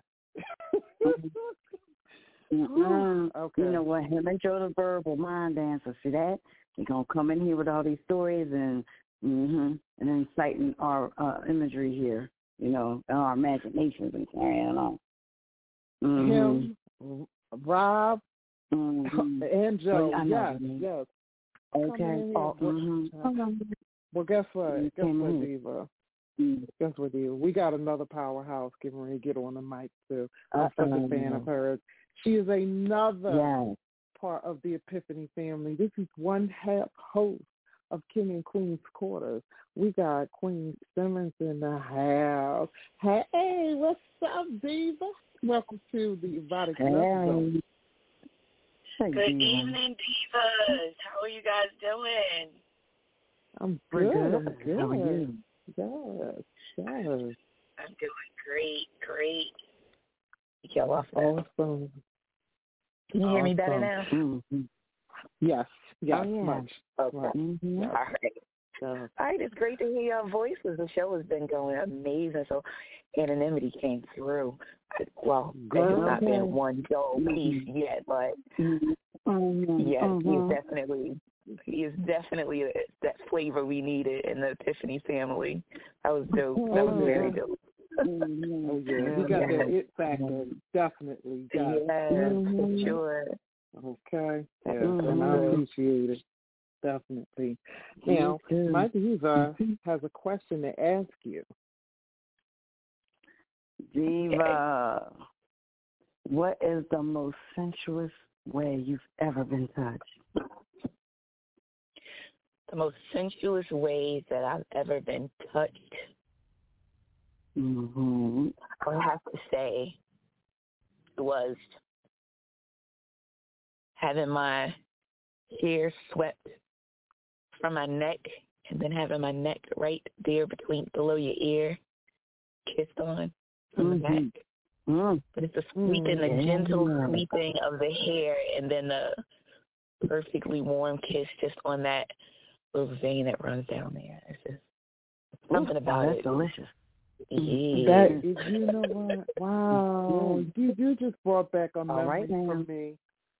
Okay. You know what? Him and Joe the Verbal Mind Dancer. See that? He's going to come in here with all these stories and inciting our imagery here, our imaginations and carrying on. Him, Rob, and Joe. Yes. Okay. Well, guess what? Diva? Guess what, Diva? We got another powerhouse getting ready to get on the mic, too. I'm such a fan of hers. She is another part of the Epiphany family. This is one half host of King and Queen's Quarters. We got Queen Simmons in the house. Hey, what's up, Diva? Welcome to the Erotic Love Zone. Good evening, Divas. How are you guys doing? I'm good. How are you? Yes. I'm doing great. Awesome. Can you hear me better now? Mm-hmm. Yes, much. Okay. Mm-hmm. All right, it's great to hear your voices. The show has been going amazing. So Anonymity came through. Well, there has not been one show piece yet, but yes, he's definitely He is definitely that flavor we needed in the Epiphany family. That was dope. That was very dope. Oh, yeah. He got that it factor. Definitely. Got for sure. Okay. Yeah, and I appreciate it. Definitely. Now, my diva has a question to ask you. Diva, what is the most sensuous way you've ever been touched? The most sensuous ways that I've ever been touched, I would have to say, was having my hair swept from my neck and then having my neck right there below your ear kissed on from the back. But it's the sweeping, the gentle sweeping of the hair and then the perfectly warm kiss just on that little vein that runs down there. It's just something about it. That's delicious. Yeah. That is, you know what? Wow. You just brought back a memory for me.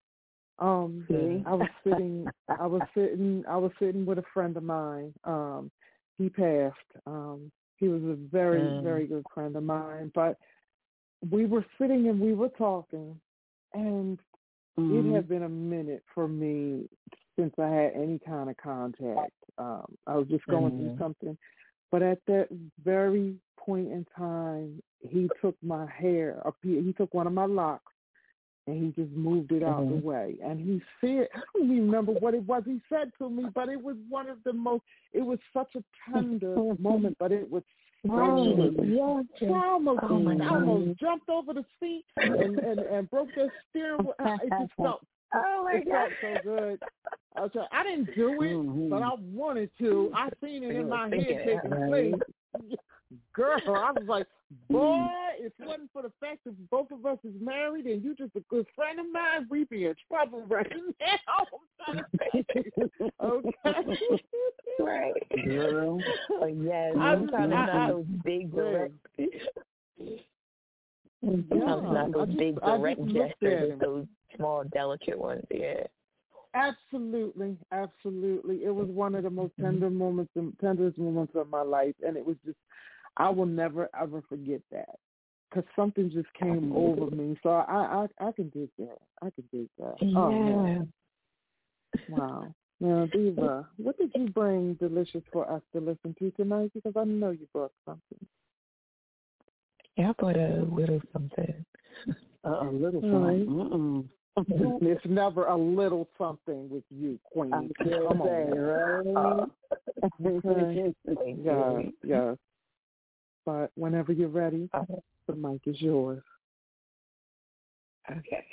I was sitting with a friend of mine. He passed. He was a very, very good friend of mine. But we were sitting and we were talking, and it had been a minute for me since I had any kind of contact. I was just going through something. But at that very point in time, he took my hair, he took one of my locks, and he just moved it out the way. And he said, I don't even remember what it was he said to me, but it was one of the most, it was such a tender moment, but it was sensuous. I almost jumped over the seat and broke the steering wheel. It just felt, felt so good. I didn't do it, but I wanted to. I seen it in my head taking place. Girl, I was like, boy, if it wasn't for the fact that both of us is married and you just a good friend of mine, we'd be in trouble right now. Okay. Right. Girl. Yes. Sometimes not those big direct. Sometimes not those big direct gestures, those small, delicate ones. Yeah. Absolutely. It was one of the most tenderest moments of my life, and it was just, I will never ever forget that, because something just came over me. So I can do that. Yeah. Oh, man. Wow. Now, Diva, what did you bring delicious for us to listen to tonight? Because I know you brought something. Yeah, I brought a little something. A little something. It's never a little something with you, Queen. Come on, right? Yes. But whenever you're ready, the mic is yours. Okay.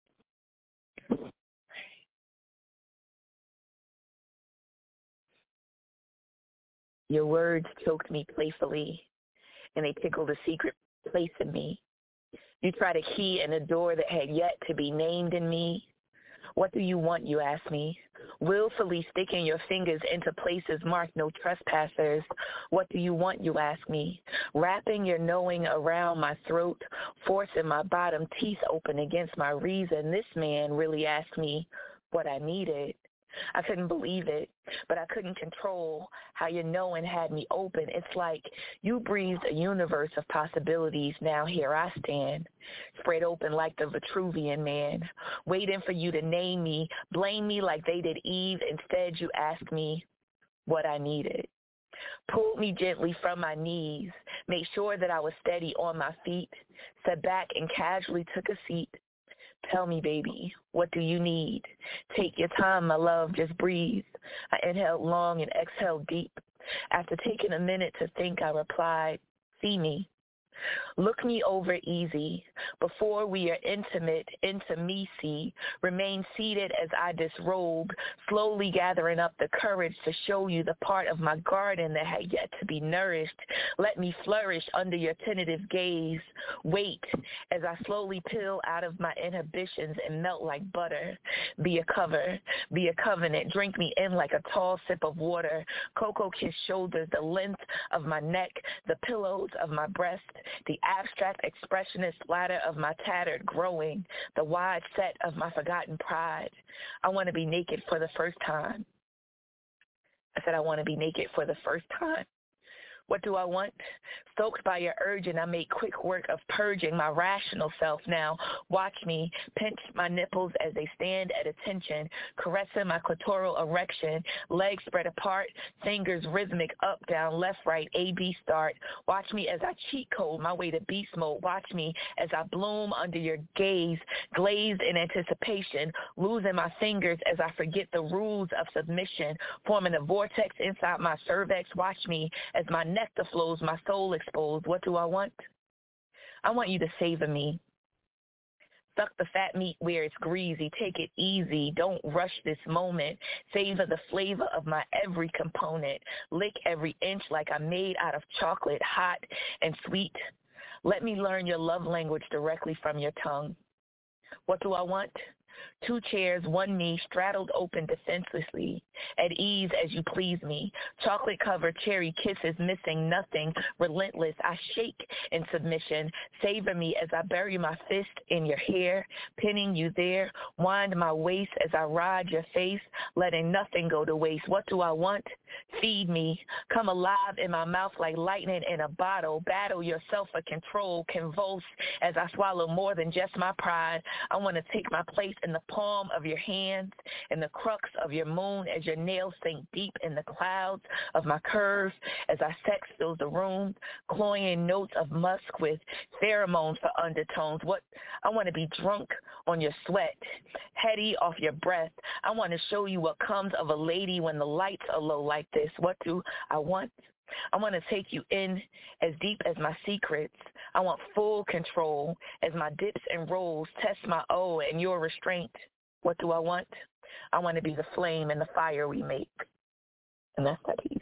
Your words choked me playfully, and they tickled a secret place in me. You tried a key in a door that had yet to be named in me. What do you want, you ask me? Willfully sticking your fingers into places marked no trespassers. What do you want, you ask me? Wrapping your knowing around my throat, forcing my bottom teeth open against my reason. This man really asked me what I needed. I couldn't believe it, but I couldn't control how your knowing had me open. It's like you breathed a universe of possibilities. Now here I stand, spread open like the Vitruvian man, waiting for you to name me, blame me like they did Eve. Instead, you asked me what I needed. Pulled me gently from my knees, made sure that I was steady on my feet, sat back and casually took a seat. Tell me, baby, what do you need? Take your time, my love, just breathe. I inhaled long and exhaled deep. After taking a minute to think, I replied, see me. Look me over easy. Before we are intimate, intimacy, remain seated as I disrobe, slowly gathering up the courage to show you the part of my garden that had yet to be nourished. Let me flourish under your tentative gaze. Wait as I slowly peel out of my inhibitions and melt like butter. Be a cover, be a covenant. Drink me in like a tall sip of water. Cocoa kiss shoulders, the length of my neck, the pillows of my breast, the abstract expressionist splatter of my tattered growing, the wide set of my forgotten pride. I want to be naked for the first time. I said I want to be naked for the first time. What do I want? Stoked by your urge, and I make quick work of purging my rational self now. Watch me pinch my nipples as they stand at attention, caressing my clitoral erection, legs spread apart, fingers rhythmic up, down, left, right, A-B start. Watch me as I cheat code my way to beast mode. Watch me as I bloom under your gaze, glazed in anticipation, losing my fingers as I forget the rules of submission, forming a vortex inside my cervix. Watch me as my nectar flows, my soul exposed. What do I want? I want you to savor me. Suck the fat meat where it's greasy. Take it easy. Don't rush this moment. Savor the flavor of my every component. Lick every inch like I'm made out of chocolate, hot and sweet. Let me learn your love language directly from your tongue. What do I want? 2 chairs, 1 me, straddled open defenselessly, at ease as you please me. Chocolate-covered cherry kisses, missing nothing, relentless. I shake in submission. Savor me as I bury my fist in your hair, pinning you there. Wind my waist as I ride your face, letting nothing go to waste. What do I want? Feed me. Come alive in my mouth like lightning in a bottle. Battle yourself for control. Convulse as I swallow more than just my pride. I want to take my place in the palm of your hands, in the crux of your moon, as your nails sink deep in the clouds of my curves, as our sex fills the room, cloying notes of musk with pheromones for undertones. What I want to be drunk on your sweat, heady off your breath. I want to show you what comes of a lady when the lights are low like this. What do I want? I want to take you in as deep as my secrets. I want full control as my dips and rolls test my O and your restraint. What do I want? I want to be the flame and the fire we make. And that's that piece.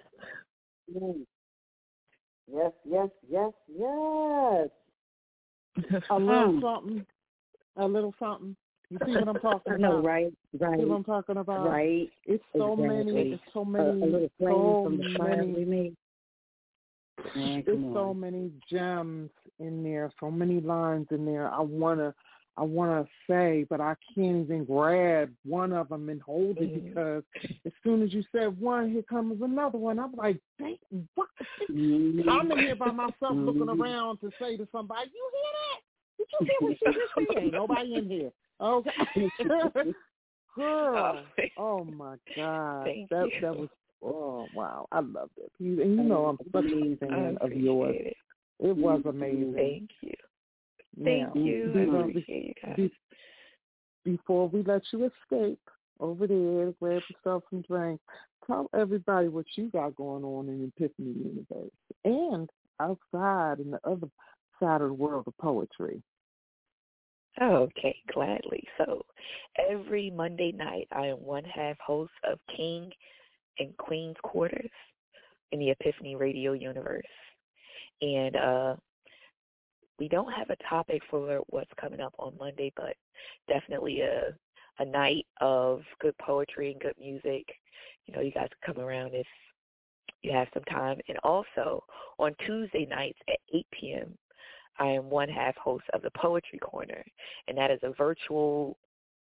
Yes, yes, yes, yes. A little something. A little something. You see what I'm talking about? No, right. See what I'm talking about? Right. It's so exactly. many. It's so many. A little flame so from the fire many. we made. There's so many gems in there, so many lines in there. I wanna say, but I can't even grab one of them and hold it because as soon as you said one, here comes another one. I'm like, dang, what? I'm in here by myself looking around to say to somebody, "You hear that? Did you hear what she just said?" Ain't nobody in here. Okay, girl. Oh my God, that was. Oh, wow. I loved it. And you know I'm such a fan of yours. It was amazing. Thank you. Thank you. Before we let you escape over there, grab yourself some drink, tell everybody what you got going on in Epiphany Universe and outside in the other side of the world of poetry. Okay, gladly. So every Monday night, I am one half host of King and Queen's Quarters in the Epiphany Radio Universe. And we don't have a topic for what's coming up on Monday, but definitely a night of good poetry and good music. You know, you guys can come around if you have some time. And also on Tuesday nights at 8 p.m., I am one half host of the Poetry Corner, and that is a virtual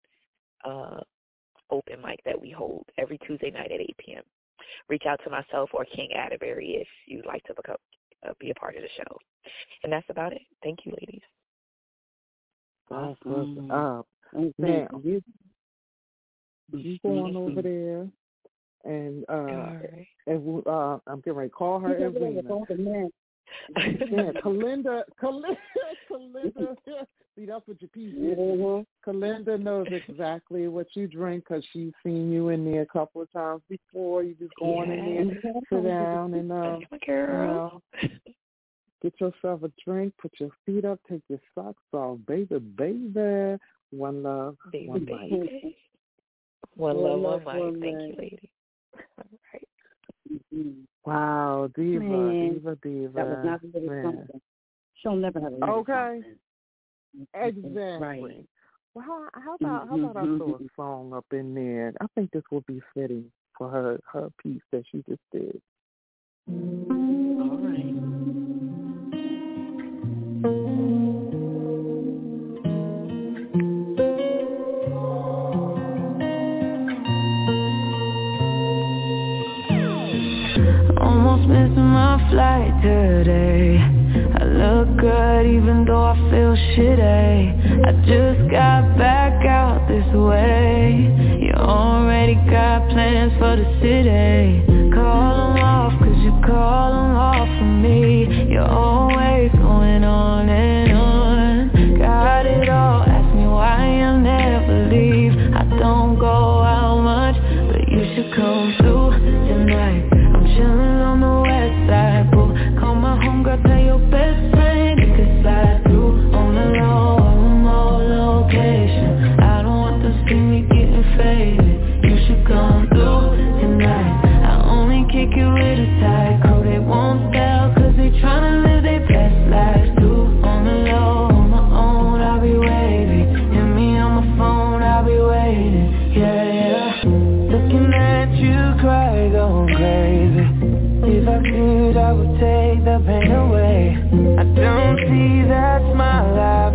open mic that we hold every Tuesday night at 8 p.m. Reach out to myself or King Atterbury if you'd like to be a part of the show. And that's about it. Thank you, ladies. That's what's up. Now, you going over there, and I'm getting ready to call her Edwina. Yeah, Kalinda. See, that's what your piece is. Kalinda knows exactly what you drink because she's seen you in there a couple of times before. You just going in there, sit down, and get yourself a drink, put your feet up, take your socks off, baby. One love, baby, one life. One love, one life. Thank you, lady. All right. Wow, diva. That was not really something. She'll never have a okay. Exactly. Right. Well, how about I throw a song up in there? I think this will be fitting for her piece that she just did. All right. almost missing my flight today. I look good even though I feel shitty. I just got back out this way. You already got plans for the city. Call them off cause you call them off for me. You're always going on and on. Got it all, ask me why I'll never leave. I don't go out much, but you should come through tonight. I'm chillin' on the west side, boo. Call my homegirl, tell your best friend you can slide through. On the low, remote location. I don't want them see me getting faded. You should come through tonight. I only kick it with a tight crew. They won't tell cause they tryna live their best lives too. On the low, on my own, I'll be waiting. Hit me on my phone, I'll be waiting. Yeah, yeah. Looking at you cry, going crazy. If I could, I would take the pain away. I don't see that smile I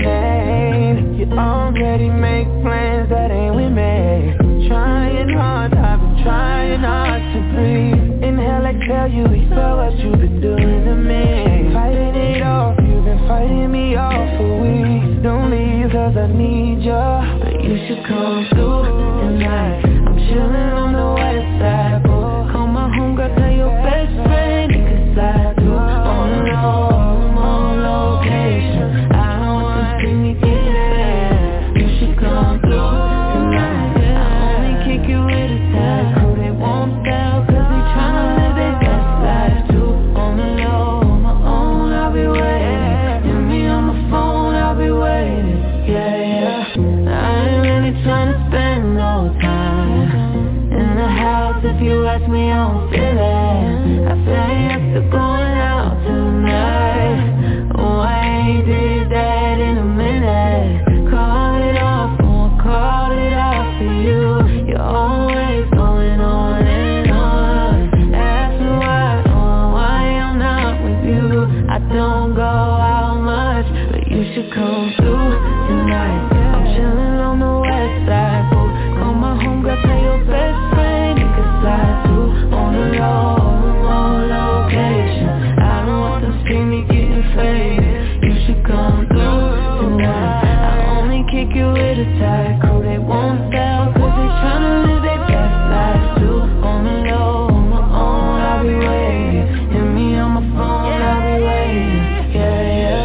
made. You already make plans that ain't with me. Trying hard, I've been trying hard to breathe. Inhale, exhale, you expel what you've been doing to me. Fighting it off, you've been fighting me off for weeks. Don't leave cause I need ya, but you should come through tonight. I'm chillin' on the west side, boy. Call my homegirl, tell your best friend you can slide through. On the low, on location. I don't want to see me getting fed. You should come through tonight. I only kick it with a tight crew. They won't tell cause they tryna live their best life too. On the low, on my own, I'll be waiting. Hit me on my phone, I'll be waiting. Yeah, yeah. I ain't really tryna spend no time in the house. If you ask me, I don't feel it. I say yes to going out tonight. Oh, I ain't did that in a minute. Call it off, won't call it off for you. You're always going on and on. Ask me why, oh, why I'm not with you. I don't go out much, but you should come through tonight. I'm chillin' on the west side, boo. Call my homegirl, tell your best friend you can slide through. On the low, remote location. I don't want them see me getting faded. You should come through tonight. I only kick it with a tight crew. They won't tell cause they tryna live their best lives too. On the low, on my own, I'll be waiting. Hit me on my phone, I'll be waiting. Yeah, yeah,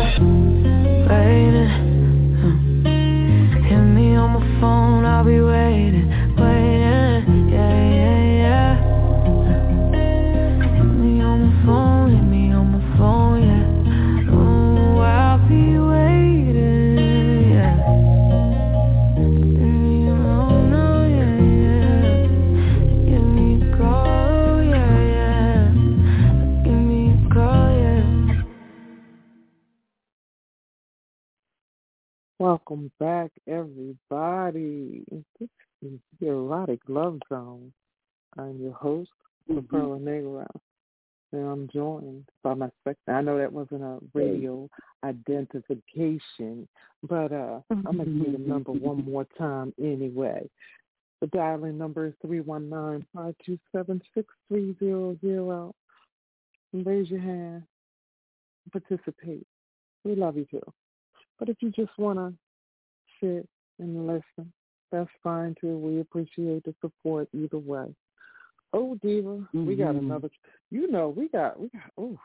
waiting. Hit me on my phone, I'll be waiting. Waiting, yeah, yeah, yeah. Hit me on my phone, hit me on my phone, yeah. Oh, I'll be waiting, yeah. Hit me on, no, yeah, yeah. Give me a call, yeah, yeah. Give me a call, yeah. Welcome back, everybody. This is the Erotic Love Zone. I'm your host, Pearl Negra, and I'm joined by my second. I know that wasn't a radio identification, but I'm going to give the number one more time anyway. The dialing number is 319-527-6300. Raise your hand. Participate. We love you too. But if you just want to sit and listen, that's fine too. We appreciate the support either way. Oh, Diva, we got another. You know, we got some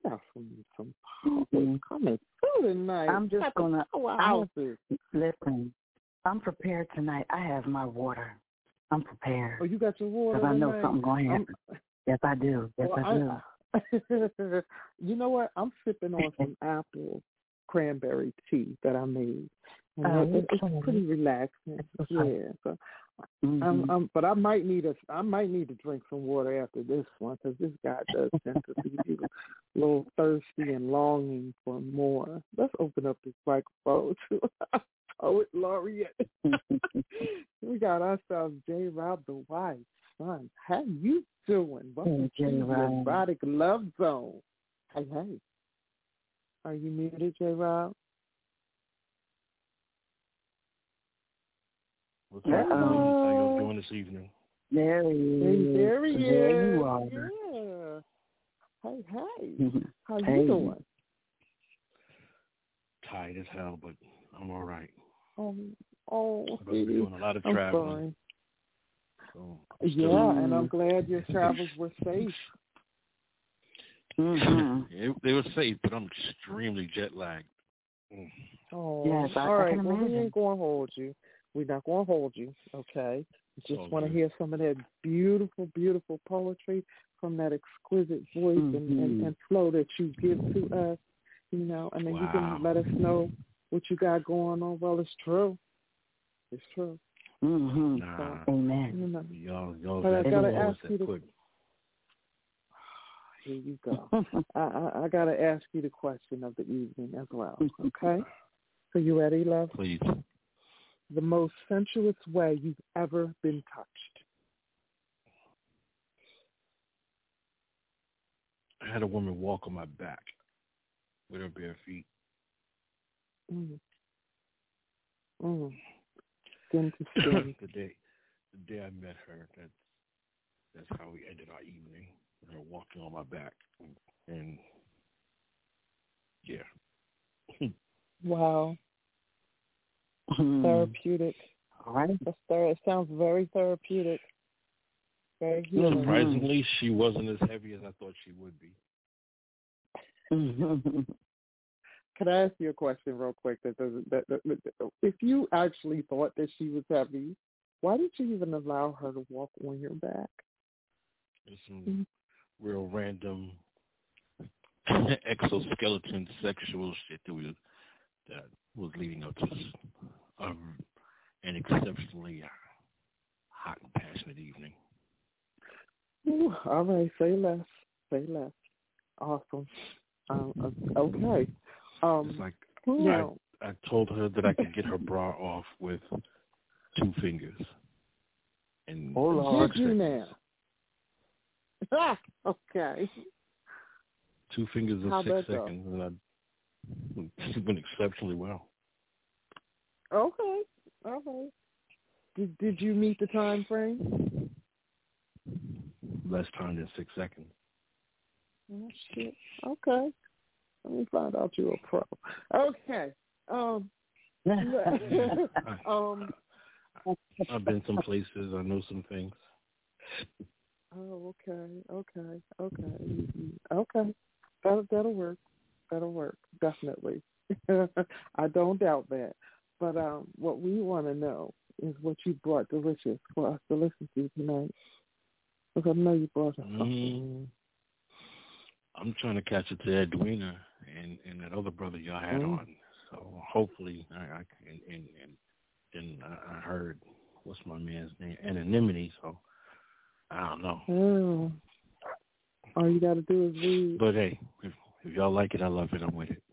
poets coming through tonight. I'm just gonna listen. I'm prepared tonight. I have my water. I'm prepared. Oh, you got your water? Because I know something's going to happen. Yes, I do. Yes, I do. You know what? I'm sipping on some apple cranberry tea that I made. And it's pretty relaxing. Yeah. So, but I might need to drink some water after this one because this guy does tend to be a little thirsty and longing for more. Let's open up this microphone to Poet Laureate. We got ourselves J. Rob the Wise Son. How you doing? Welcome to the Erotic Love Zone. Hey, hey. Are you muted, J. Rob? What's up? How you doing this evening? There he is. There he is. There you are. Yeah. Hey. Mm-hmm. How you doing? Tired as hell, but I'm all right. I'm doing a lot of traveling. So yeah, and I'm glad your travels were safe. Mm-hmm. They were safe, but I'm extremely jet lagged. Oh, yes, all right. I can well, imagine. we ain't going to hold you. We're not going to hold you, okay? Just want to hear some of that beautiful, beautiful poetry from that exquisite voice and flow that you give to us, and then you can let us know what you got going on. Well, it's true. It's true. Mm-hmm. Nah. Amen. Y'all but I got gotta to ask you to. Here you go. I gotta ask you the question of the evening as well. Okay. So you ready, love? Please. The most sensuous way you've ever been touched. I had a woman walk on my back with her bare feet. Skin to skin. the day I met her, that's how we ended our evening. Her walking on my back, and yeah. Wow. Therapeutic. All right. It sounds very therapeutic. Very healing. Surprisingly, she wasn't as heavy as I thought she would be. Can I ask you a question real quick? If you actually thought that she was heavy, why did you even allow her to walk on your back? There's some real random exoskeleton sexual shit that was leading up to an exceptionally hot and passionate evening. Ooh, all right, say less. Awesome. Okay. It's like I told her that I could get her bra off with 2 fingers. And did you now? Okay. 2 fingers in How'd 6 that go? seconds, and it went exceptionally well. Okay. All right. Did you meet the time frame? Less time than 6 seconds. Oh shit. Okay. Let me find out you're a pro. Okay. I've been some places. I know some things. Oh, okay. That'll work. That'll work. Definitely. I don't doubt that. But what we want to know is what you brought delicious for us to listen to tonight. Because I know you brought something. I'm trying to catch it to Edwina and that other brother y'all had on. So hopefully I heard, what's my man's name? Anonymity, so I don't know. All you got to do is read. But hey, if y'all like it, I love it. I'm with it.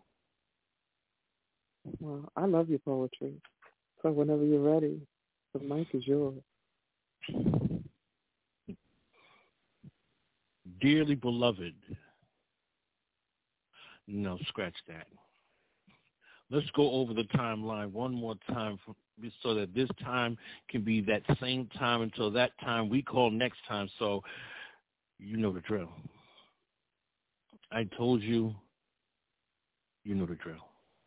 Well, I love your poetry. So whenever you're ready, the mic is yours. Dearly beloved. No, scratch that. Let's go over the timeline one more time so that this time can be that same time until that time we call next time. So you know the drill. I told you, you know the drill.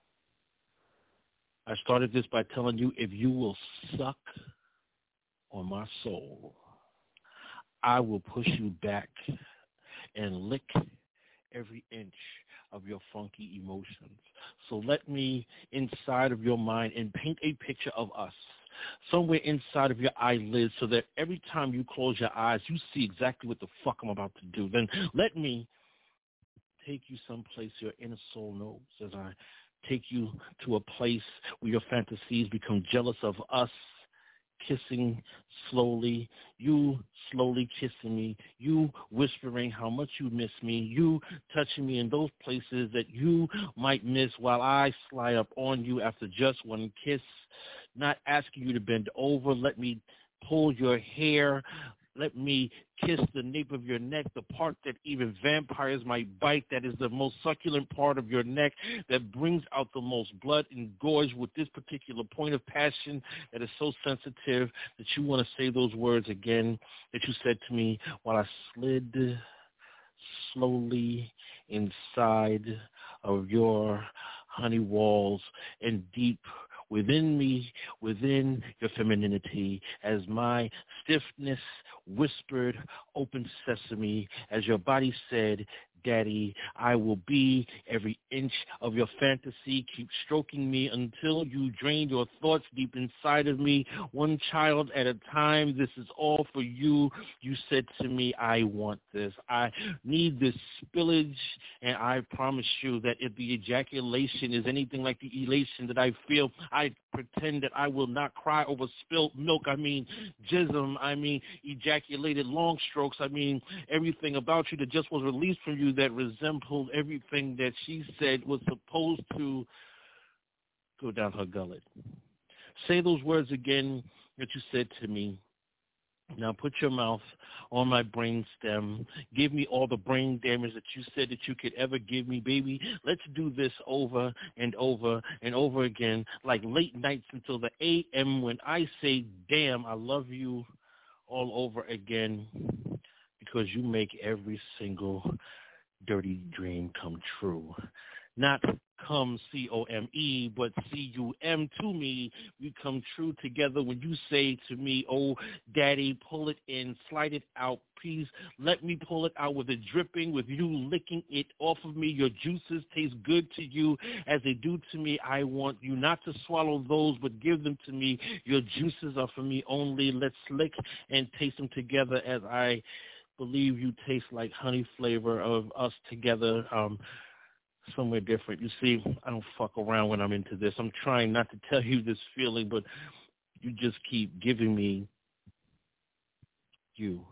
I started this by telling you, if you will suck on my soul, I will push you back and lick every inch of your funky emotions. So let me inside of your mind and paint a picture of us somewhere inside of your eyelids so that every time you close your eyes, you see exactly what the fuck I'm about to do. Then let me take you someplace your inner soul knows as I take you to a place where your fantasies become jealous of us kissing slowly, you slowly kissing me, you whispering how much you miss me, you touching me in those places that you might miss while I slide up on you after just one kiss, not asking you to bend over. Let me pull your hair. Let me kiss the nape of your neck, the part that even vampires might bite, that is the most succulent part of your neck, that brings out the most blood and gorge with this particular point of passion that is so sensitive that you want to say those words again that you said to me while I slid slowly inside of your honey walls and deep within me, within your femininity, as my stiffness whispered, open sesame, as your body said, Daddy, I will be every inch of your fantasy. Keep stroking me until you drain your thoughts deep inside of me. One child at a time. This is all for you. You said to me, I want this. I need this spillage. And I promise you that if the ejaculation is anything like the elation that I feel, I pretend that I will not cry over spilled milk. I mean, jism. I mean, ejaculated long strokes. I mean, everything about you that just was released from you that resembled everything that she said was supposed to go down her gullet. Say those words again that you said to me. Now put your mouth on my brain stem. Give me all the brain damage that you said that you could ever give me, baby. Let's do this over and over and over again, like late nights until the a.m. when I say, damn, I love you all over again, because you make every single dirty dream come true. Not come C-O-M-E, but C-U-M to me. We come true together when you say to me, oh, Daddy, pull it in, slide it out. Please let me pull it out with it dripping, with you licking it off of me. Your juices taste good to you as they do to me. I want you not to swallow those, but give them to me. Your juices are for me only. Let's lick and taste them together as I believe you taste like honey flavor of us together, somewhere different. You see, I don't fuck around when I'm into this. I'm trying not to tell you this feeling, but you just keep giving me you.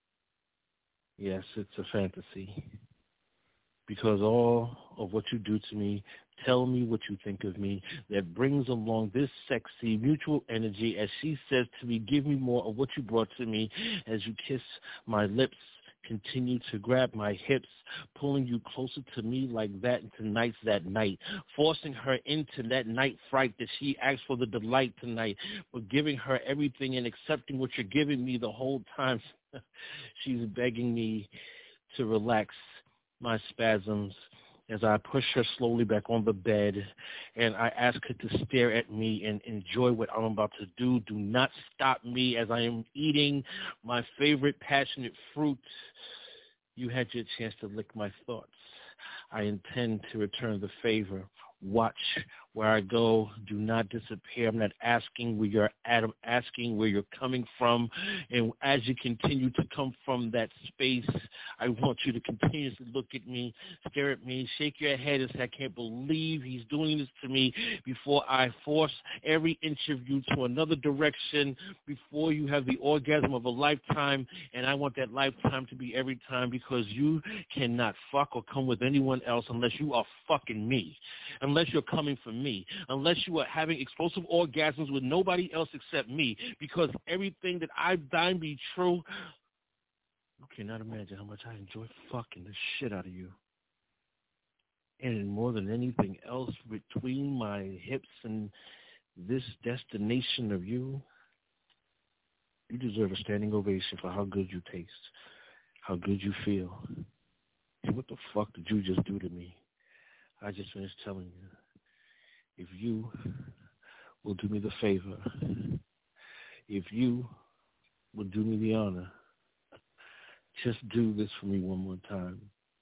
Yes, it's a fantasy. Because all of what you do to me, tell me what you think of me, that brings along this sexy mutual energy as she says to me, give me more of what you brought to me as you kiss my lips, continue to grab my hips, pulling you closer to me like that, and tonight's that night, forcing her into that night fright that she asked for the delight tonight, but giving her everything and accepting what you're giving me the whole time. She's begging me to relax my spasms as I push her slowly back on the bed, and I ask her to stare at me and enjoy what I'm about to do. Do not stop me as I am eating my favorite passionate fruit. You had your chance to lick my thoughts. I intend to return the favor. Watch where I go. Do not disappear. I'm not asking where you're at. I'm asking where you're coming from. And as you continue to come from that space, I want you to continuously look at me, stare at me, shake your head and say, I can't believe he's doing this to me, before I force every inch of you to another direction, before you have the orgasm of a lifetime. And I want that lifetime to be every time, because you cannot fuck or come with anyone else unless you are fucking me. Unless you're coming for me, unless you are having explosive orgasms with nobody else except me, because everything that I've done be true. You cannot imagine how much I enjoy fucking the shit out of you. And more than anything else, between my hips and this destination of you, you deserve a standing ovation for how good you taste, how good you feel. And what the fuck did you just do to me? I just finished telling you, if you will do me the favor, if you will do me the honor, just do this for me one more time.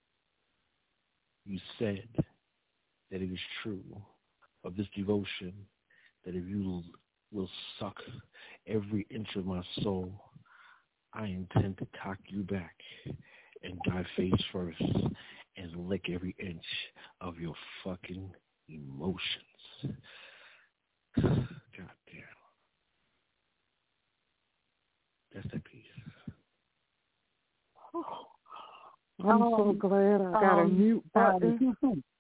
You said that it is true of this devotion, that if you will suck every inch of my soul, I intend to cock you back and dive face first and lick every inch of your fucking emotions. God damn. That's that piece. I'm so glad I got a mute button.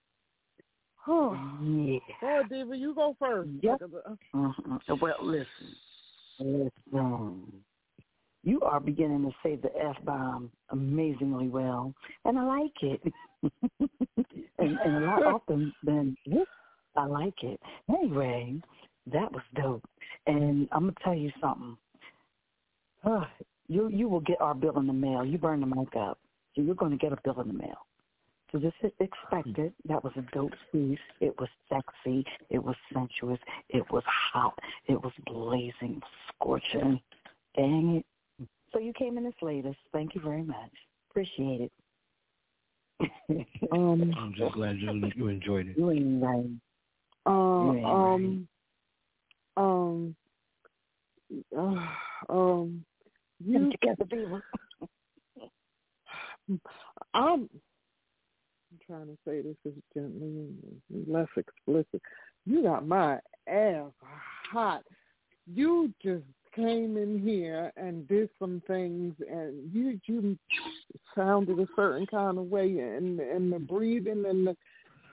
Yeah. Oh, Diva, you go first. Yep. Well, listen. You are beginning to say the F-bomb amazingly well, and I like it. and a lot often than this, I like it. Anyway, that was dope. And I'm going to tell you something. You will get our bill in the mail. You burn the mic up. So you're going to get a bill in the mail. So just expect it. That was a dope piece. It was sexy. It was sensuous. It was hot. It was blazing, scorching. Dang it. So you came in this latest. Thank you very much. Appreciate it. I'm just glad you enjoyed it. You ain't right. You together, people. I'm trying to say this as gently and less explicit. You got my ass hot. You just came in here and did some things, and you sounded a certain kind of way, and the breathing and the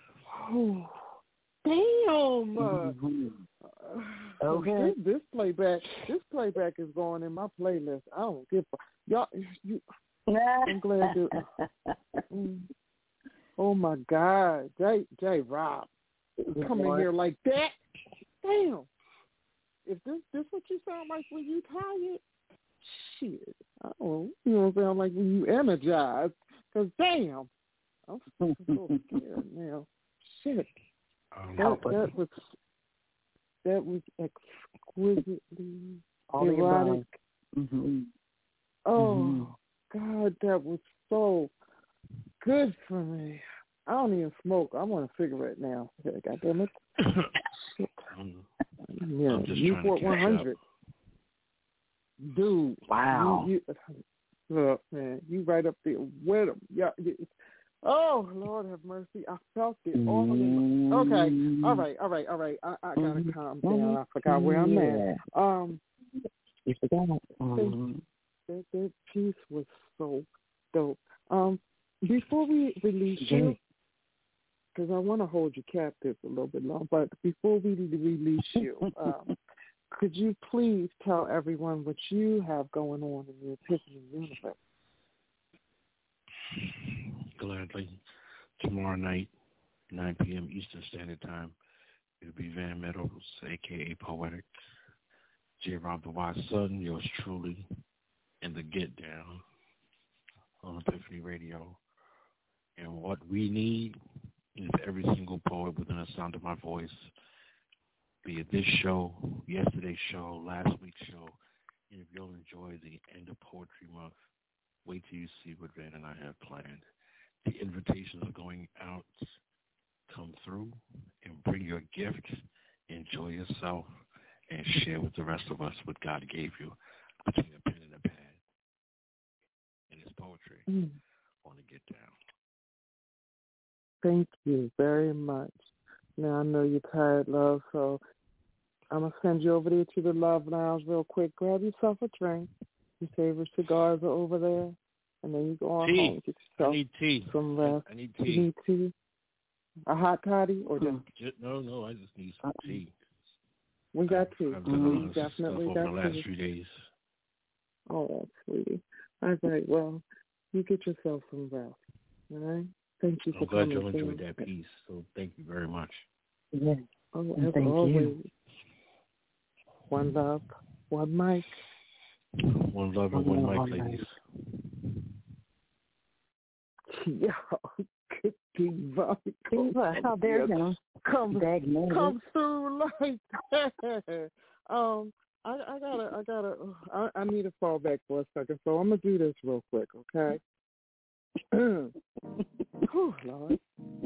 damn. Okay. This playback is going in my playlist. I don't give a y'all. I'm glad you. Oh my God, J Rob, coming here like that. Damn. If this what you sound like when you tired, shit. I don't. You don't sound like when you energized. Cause damn, I'm so scared now. Shit. That was exquisitely erotic. Mm-hmm. Oh God, that was so good for me. I don't even smoke. I want a cigarette now. God damn it. Yeah, I'm just Newport 100. Dude. Wow. Look, man, you right up there with them. Yeah. Oh, Lord have mercy. I felt it all in my... Okay. All right. I gotta calm down. I forgot where I'm at. You forgot. That piece was so dope. Before we release you, because I want to hold you captive a little bit long, but before we release you, could you please tell everyone what you have going on in the Epiphany universe? Gladly. Tomorrow night, 9 p.m. Eastern Standard Time, it'll be Van Meadows, a.k.a. Poetic, J. Rob the Wise Son, yours truly, and the Get Down on Epiphany Radio. And what we need is every single poet within the sound of my voice, be it this show, yesterday's show, last week's show. And if you'll enjoy the end of Poetry Month, wait till you see what Van and I have planned. The invitations are going out. Come through and bring your gift. Enjoy yourself and share with the rest of us what God gave you between a pen and a pad and his poetry on the Get Down. Thank you very much. Now, I know you're tired, love, so I'm going to send you over there to the Love Lounge real quick. Grab yourself a drink. Your favorite cigars are over there. And then you go on home. Get yourself I need tea. Some rest. I need tea. You need tea? A hot toddy or just... No, I just need some tea. We got tea. I've done Definitely stuff got over the last tea. few days. Oh, sweetie. All right, well, you get yourself some rest. All right? Thank you for I'm glad coming. you enjoyed that piece, so thank you very much. Yeah. Oh, as thank always. you. One love, one mic. One love and one mic, ladies. Yo, good diva. How dare him? Come through like that. I need to fall back for a second, so I'm gonna do this real quick, okay? Oh, Lord.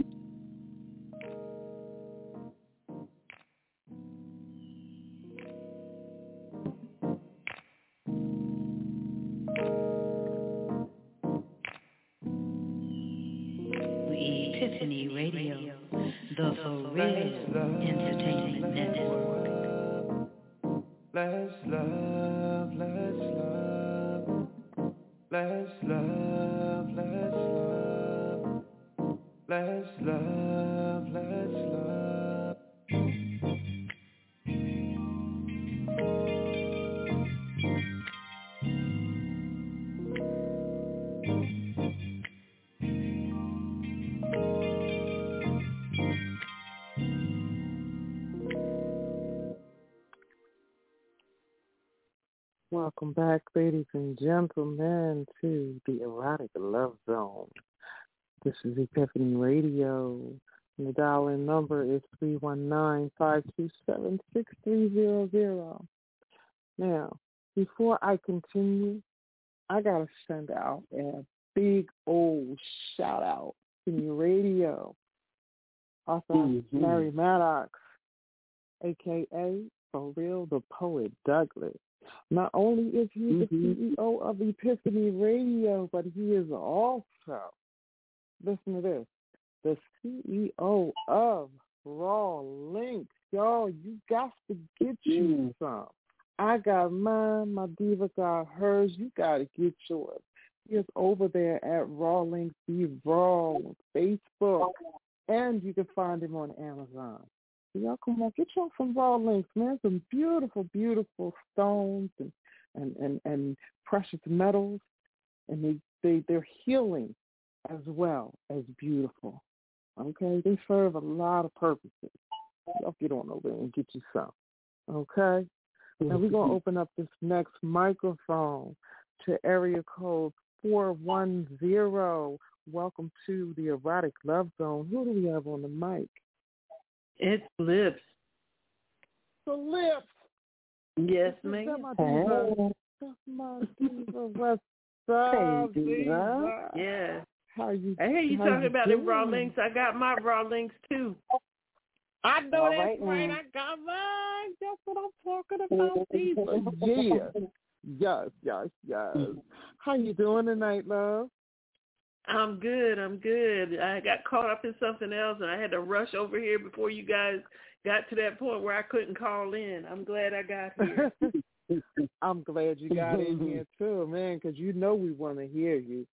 Epiphany Radio, the For Real Entertainment Network. Let's love, let's love. Let's love, let's love. Let's love, let's love. Welcome back, ladies and gentlemen, to the Erotic Love Zone. This is Epiphany Radio, and the dial-in number is 319-527-6300. Now, before I continue, I got to send out a big old shout-out to your radio, author Mary Maddox, a.k.a. For Real the Poet Douglas. Not only is he the CEO of Epiphany Radio, but he is also, listen to this, the CEO of Raw Links. Y'all, you got to get you some. I got mine, my diva got hers. You got to get yours. He is over there at Raw Links, the Raw, Facebook, and you can find him on Amazon. Y'all come on, get y'all some Raw Links, man. Some beautiful, beautiful stones and precious metals, and they're healing as well as beautiful. Okay, they serve a lot of purposes. Y'all get on over there and get you some. Okay, now we're gonna open up this next microphone to area code 410. Welcome to the Erotic Love Zone. Who do we have on the mic? It's Lips. The Lips. Yes, ma'am. That's my diva. What's up, Hey, diva? Yeah. How you? I hear you talking about them Raw Links. I got my Raw Links too. I know that's right. I got mine. That's what I'm talking about, diva. Yeah. Yes. How you doing tonight, love? I'm good. I got caught up in something else, and I had to rush over here before you guys got to that point where I couldn't call in. I'm glad I got here. I'm glad you got in here, too, man, because you know we want to hear you.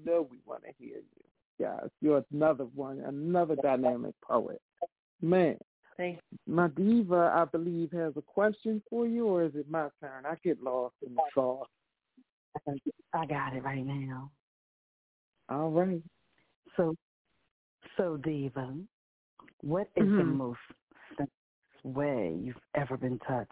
Yes, you're another one, another dynamic poet. Man. Thanks. My diva, I believe, has a question for you, or is it my turn? I get lost in the sauce. I got it right now. All right. So Diva, what is the most way you've ever been touched?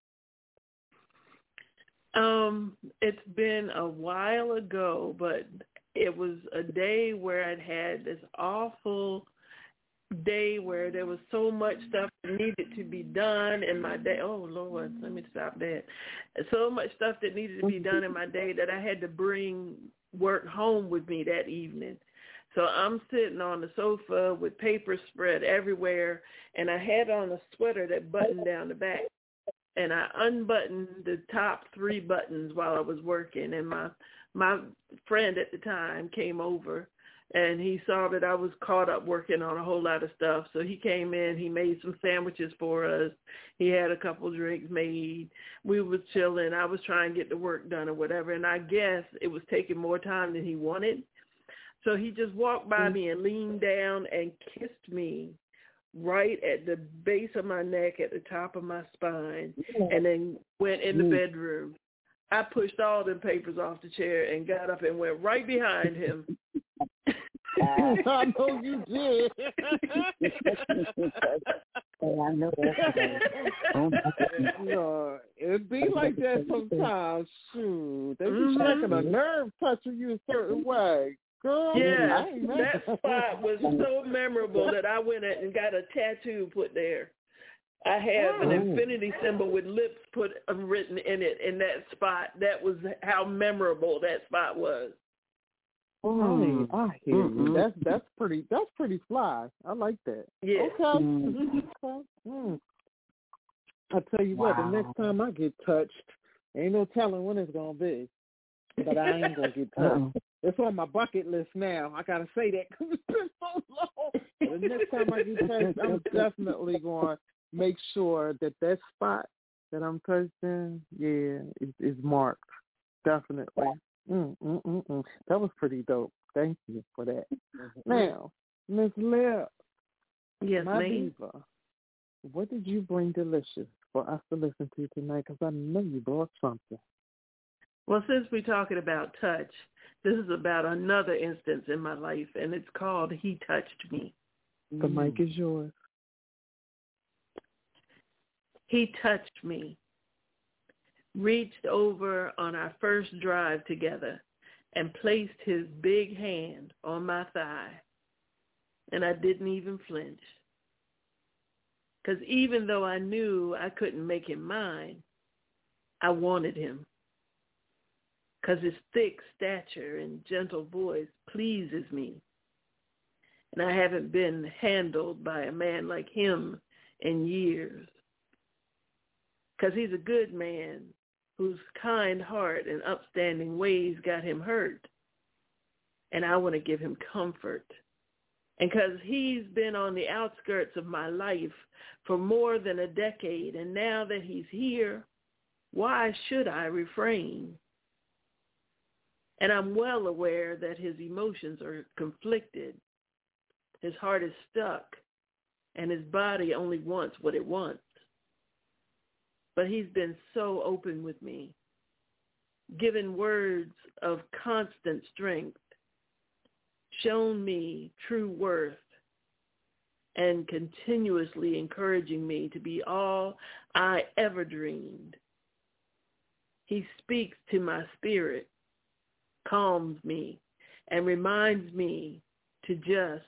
It's been a while ago, but it was a day where I'd had this awful day where there was so much stuff that needed to be done in my day. Oh, Lord, let me stop that. So much stuff that needed to be done in my day that I had to bring work home with me that evening. So I'm sitting on the sofa with paper spread everywhere, and I had on a sweater that buttoned down the back. And I unbuttoned the top 3 buttons while I was working, and my friend at the time came over, and he saw that I was caught up working on a whole lot of stuff. So he came in, he made some sandwiches for us. He had a couple drinks made. We was chilling. I was trying to get the work done or whatever, and I guess it was taking more time than he wanted. So he just walked by me and leaned down and kissed me right at the base of my neck, at the top of my spine, and then went in the bedroom. I pushed all them papers off the chair and got up and went right behind him. I know you did. I know that. It'd be like that sometimes. Shoot, they be checking a nerve touching you a certain way. Girl, yeah, that spot was so memorable that I went and got a tattoo put there. I have an infinity symbol with lips written in it in that spot. That was how memorable that spot was. I hear you. That's pretty fly. I like that. Yeah. Okay. I tell you what, the next time I get touched, ain't no telling when it's gonna be. But I ain't gonna get touched. It's on my bucket list now. I gotta say that because it's been so long. The next time I get touched, I'm definitely going to make sure that spot that I'm touched in, is marked. Definitely. That was pretty dope. Thank you for that. Now, Miss Lip. Yes, my ma'am. diva, what did you bring delicious for us to listen to tonight? Because I know you brought something. Well, since we're talking about touch, this is about another instance in my life, and it's called He Touched Me. The mic is yours. He touched me. reached over on our first drive together and placed his big hand on my thigh. And I didn't even flinch. Because even though I knew I couldn't make him mine, I wanted him. Because his thick stature and gentle voice pleases me. And I haven't been handled by a man like him in years. Because he's a good man whose kind heart and upstanding ways got him hurt. And I want to give him comfort. And because he's been on the outskirts of my life for more than a decade, and now that he's here, why should I refrain? And I'm well aware that his emotions are conflicted. His heart is stuck, and his body only wants what it wants. But he's been so open with me, given words of constant strength, shown me true worth, and continuously encouraging me to be all I ever dreamed. He speaks to my spirit, calms me, and reminds me to just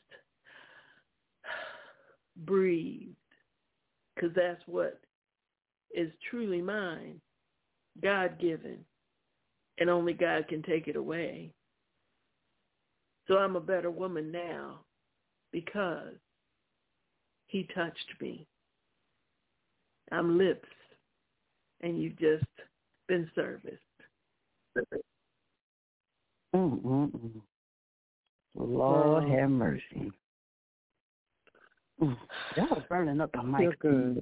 breathe, because that's what is truly mine, God-given, and only God can take it away. So I'm a better woman now because he touched me. I'm lips, and you've just been serviced. Lord have mercy. That was burning up the mic. Good.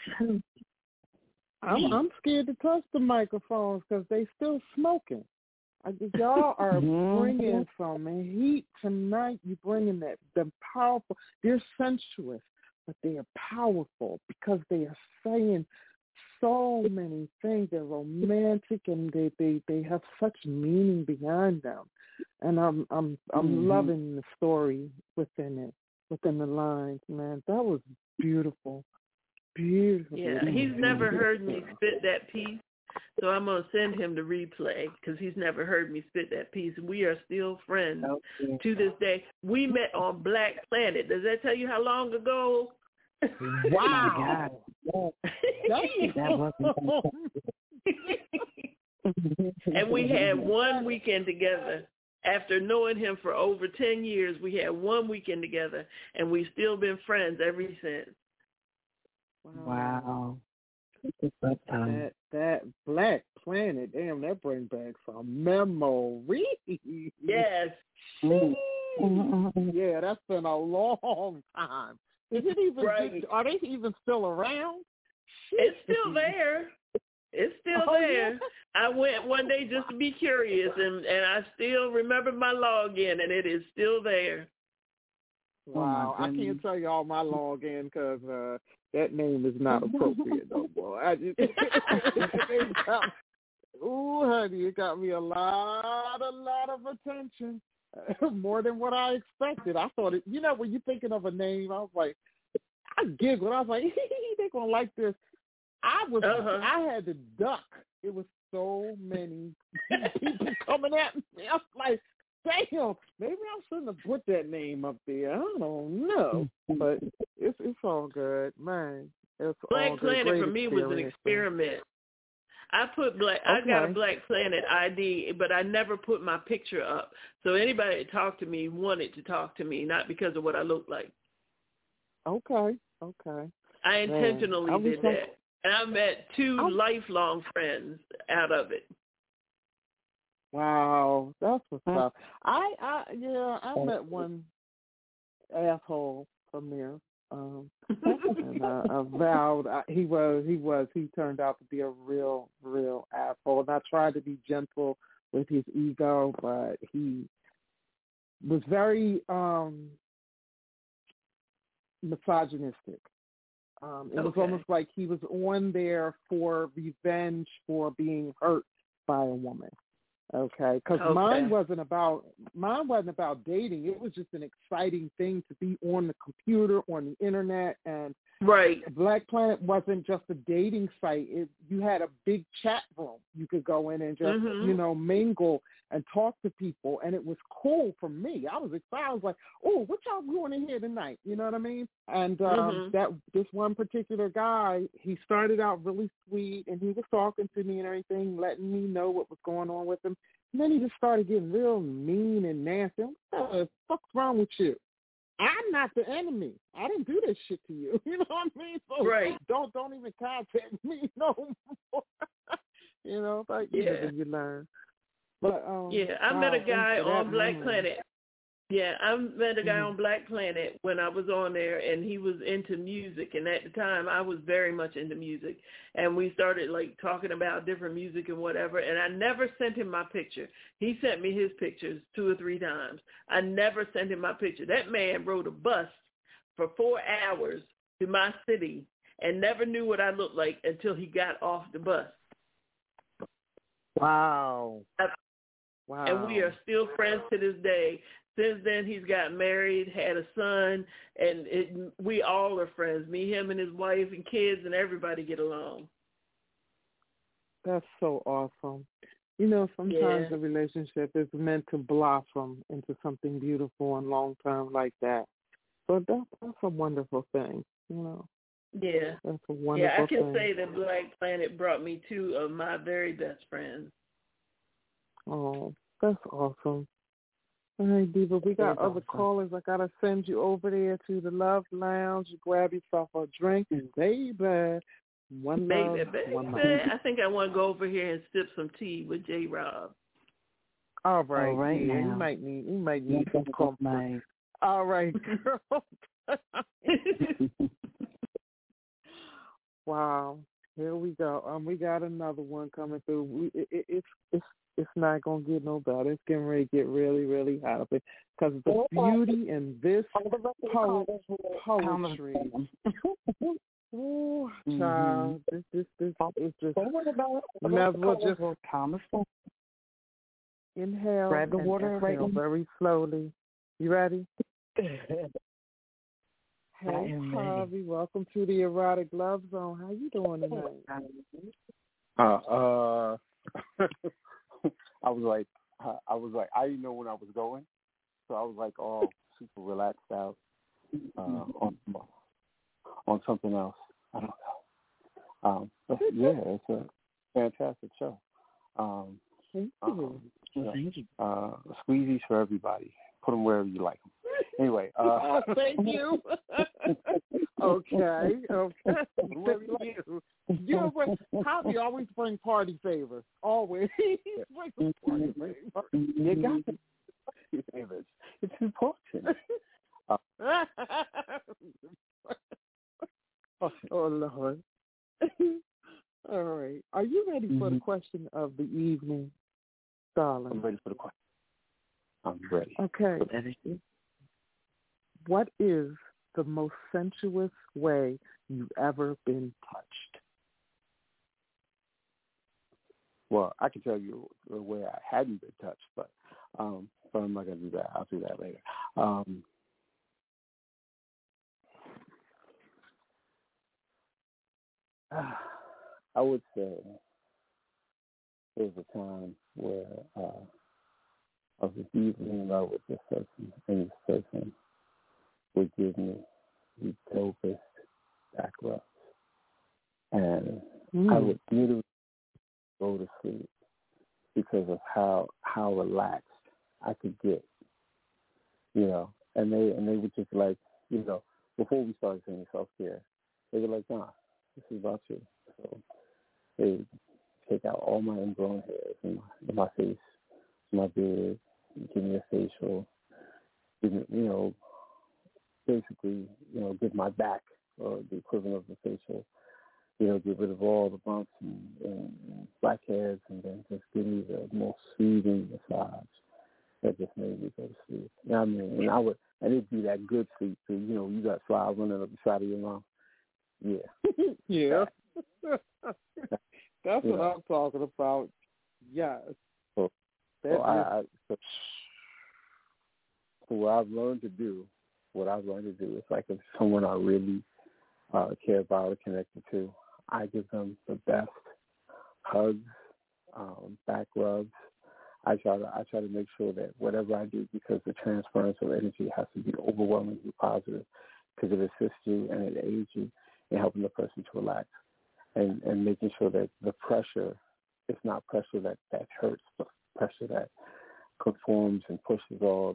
I'm scared to touch the microphones because they still smoking. Y'all are bringing some heat tonight. You bringing that the powerful. They're sensuous, but they are powerful because they are saying so many things. They're romantic and they have such meaning behind them. And I'm loving the story within it, within the lines, man. That was beautiful. Beautiful. Yeah, he's never heard me spit that piece, so I'm going to send him the replay because he's never heard me spit that piece. We are still friends to this day. We met on Black Planet. Does that tell you how long ago? Wow. And we had one weekend together. After knowing him for over 10 years, we had one weekend together, and we've still been friends ever since. Wow. That Black Planet, damn, that brings back some memories. Yes. Yeah, that's been a long time. Is it even? Right. Are they even still around? It's still there. It's still there. Yeah. I went one day just to be curious, and I still remember my login, and it is still there. Wow, I can't tell you all my login because that name is not appropriate no more. Ooh, honey, it got me a lot of attention, more than what I expected. I thought it, when you're thinking of a name, I was like, I giggled. I was like, they're gonna like this. I had to duck. It was so many people coming at me. I was like, damn, maybe I shouldn't have put that name up there. I don't know, but it's all good, man. It's Black all Planet good. for me was an experiment. I put I got a Black Planet ID, but I never put my picture up. So anybody that talked to me wanted to talk to me, not because of what I looked like. Okay. I intentionally did that. And I met two lifelong friends out of it. Wow, that's what's up. I met one asshole from there. And I vowed he turned out to be a real asshole. And I tried to be gentle with his ego, but he was very misogynistic. It was almost like he was on there for revenge for being hurt by a woman. Okay, because mine wasn't about dating. It was just an exciting thing to be on the computer, on the internet, and Black Planet wasn't just a dating site. You had a big chat room. You could go in and just mingle and talk to people, and it was cool for me. I was excited. I was like, "Oh, what y'all doing in here tonight?" You know what I mean? And this one particular guy, he started out really sweet, and he was talking to me and everything, letting me know what was going on with him. And then he just started getting real mean and nasty. What the fuck's wrong with you? I'm not the enemy. I didn't do this shit to you. You know what I mean? So don't even contact me no more. You know, but you learn. But I met a guy on Black Planet. Yeah, I met a guy on Black Planet when I was on there, and he was into music. And at the time, I was very much into music. And we started, like, talking about different music and whatever. And I never sent him my picture. He sent me his pictures 2 or 3 times. I never sent him my picture. That man rode a bus for 4 hours to my city and never knew what I looked like until he got off the bus. Wow. And we are still friends to this day. Since then, he's got married, had a son, and we all are friends. Me, him, and his wife and kids, and everybody get along. That's so awesome. You know, sometimes a relationship is meant to blossom into something beautiful and long-term like that. So that's a wonderful thing, you know. Yeah. That's a wonderful thing. Yeah, I can say that Black Planet brought me 2 of my very best friends. Oh, that's awesome. All right, Diva, we got other callers. I got to send you over there to the Love Lounge. Grab yourself a drink, baby. One love, one life. I think I want to go over here and sip some tea with J-Rob. All right, yeah, you might need some comfort. All right, girl. Wow, here we go. We got another one coming through. It's not gonna get no better. It's getting ready to get really, really hot up because the beauty in this poetry. Oh, child, this is just. Might as well just inhale, grab the water, and exhale very slowly. You ready? Hey, Harvey, welcome to the Erotic Love Zone. How you doing tonight? I was like, I didn't know when I was going, so I was like all super relaxed out on something else. I don't know. But yeah, it's a fantastic show. Thank you. Squeezies for everybody. Put them wherever you like them. Anyway. Thank you. Okay. Thank you. You know what? Javi always bring party favors. Always. Brings party favors. You got the party favors. It's important. Oh, Lord. All right. Are you ready for the question of the evening, darling? I'm ready for the question. I'm ready. Okay. What is the most sensuous way you've ever been touched? Well, I can tell you the way I hadn't been touched, but I'm not going to do that. I'll do that later. I would say there was a time where I was deeply in love with this person, and this person would give me the dopest back rubs. And I would literally go to sleep because of how relaxed I could get, you know. And they would just like, you know, before we started saying self-care, they were like, nah, this is about you. So they would take out all my ingrown hairs in my face, my beard, give me a facial, give me, you know, basically, you know, give my back, or the equivalent of the facial, you know, get rid of all the bumps and blackheads, and then just give me the most soothing massage that just made me go to sleep. You know what I mean? And it'd be that good sleep too. You know, you got flies running up the side of your mouth. Yeah. Yeah. That's what I'm talking about. Yes. So what I've learned to do is like if someone I really care about or connected to, I give them the best hugs, back rubs. I try to make sure that whatever I do, because the transference of energy has to be overwhelmingly positive, because it assists you and it aids you in helping the person to relax and making sure that the pressure is not pressure that hurts, but pressure that conforms and pushes all,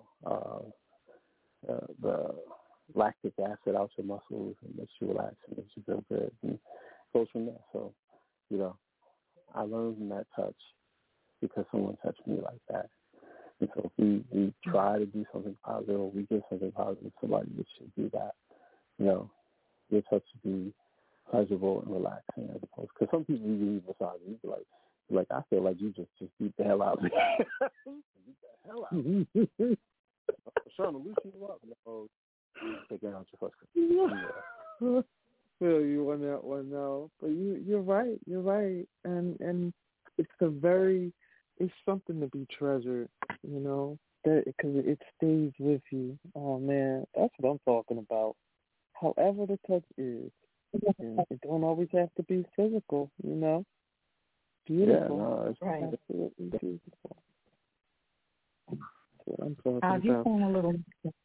the lactic acid out your muscles and makes you relax and makes you feel good and goes from there. So, I learned from that touch because someone touched me like that. And so if we try to do something positive or we give something positive to somebody, we should do that. Your touch should be pleasurable and relaxing as opposed, because some people you leave massage and you be like, I feel like you just beat the hell out of me. Beat the hell out of me. I'm trying to loosen you up. No, taking out your first. Feel you on that one, though. But you're right. You're right. And it's something to be treasured, that because it stays with you. Oh man, that's what I'm talking about. However the touch is, and it don't always have to be physical, Beautiful. Yeah, no, it's right. Absolutely beautiful. That's what I'm talking Have you about. seen a little?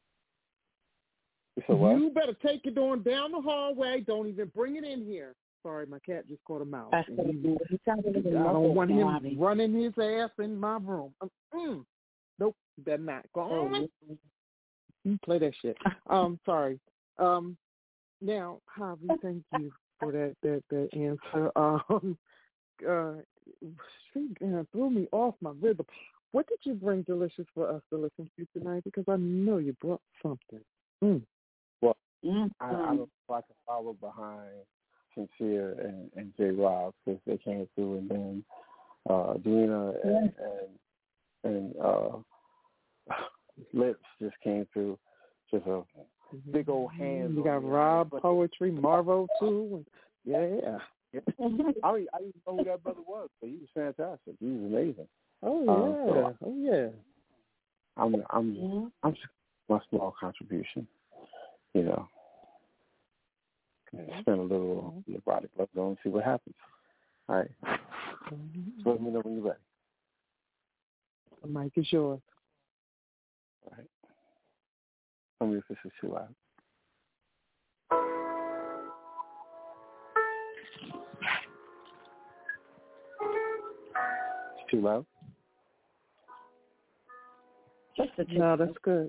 You better take it on down the hallway. Don't even bring it in here. Sorry, my cat just caught a mouse. I don't want him running his ass in my room. Nope, better not. Go on. You play that shit. Sorry. Now, Javi, thank you for that answer. She threw me off my rhythm. What did you bring delicious for us to listen to tonight? Because I know you brought something. Well, I don't know if I can follow behind Sincere and J. Rob, because they came through, and then Dina and Lips just came through. Just a big old hand. You got Rob Poetry, Marvo too. Yeah. I didn't know who that brother was, but he was fantastic. He was amazing. Oh yeah. I'm just my small contribution. Spend a little erotic love zone and see what happens. All right. So let me know when you're ready. The mic is yours. All right. Tell me if this is too loud. It's too loud? No, that's good.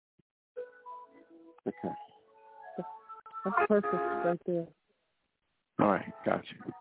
Okay. That's perfect right there. All right, got you.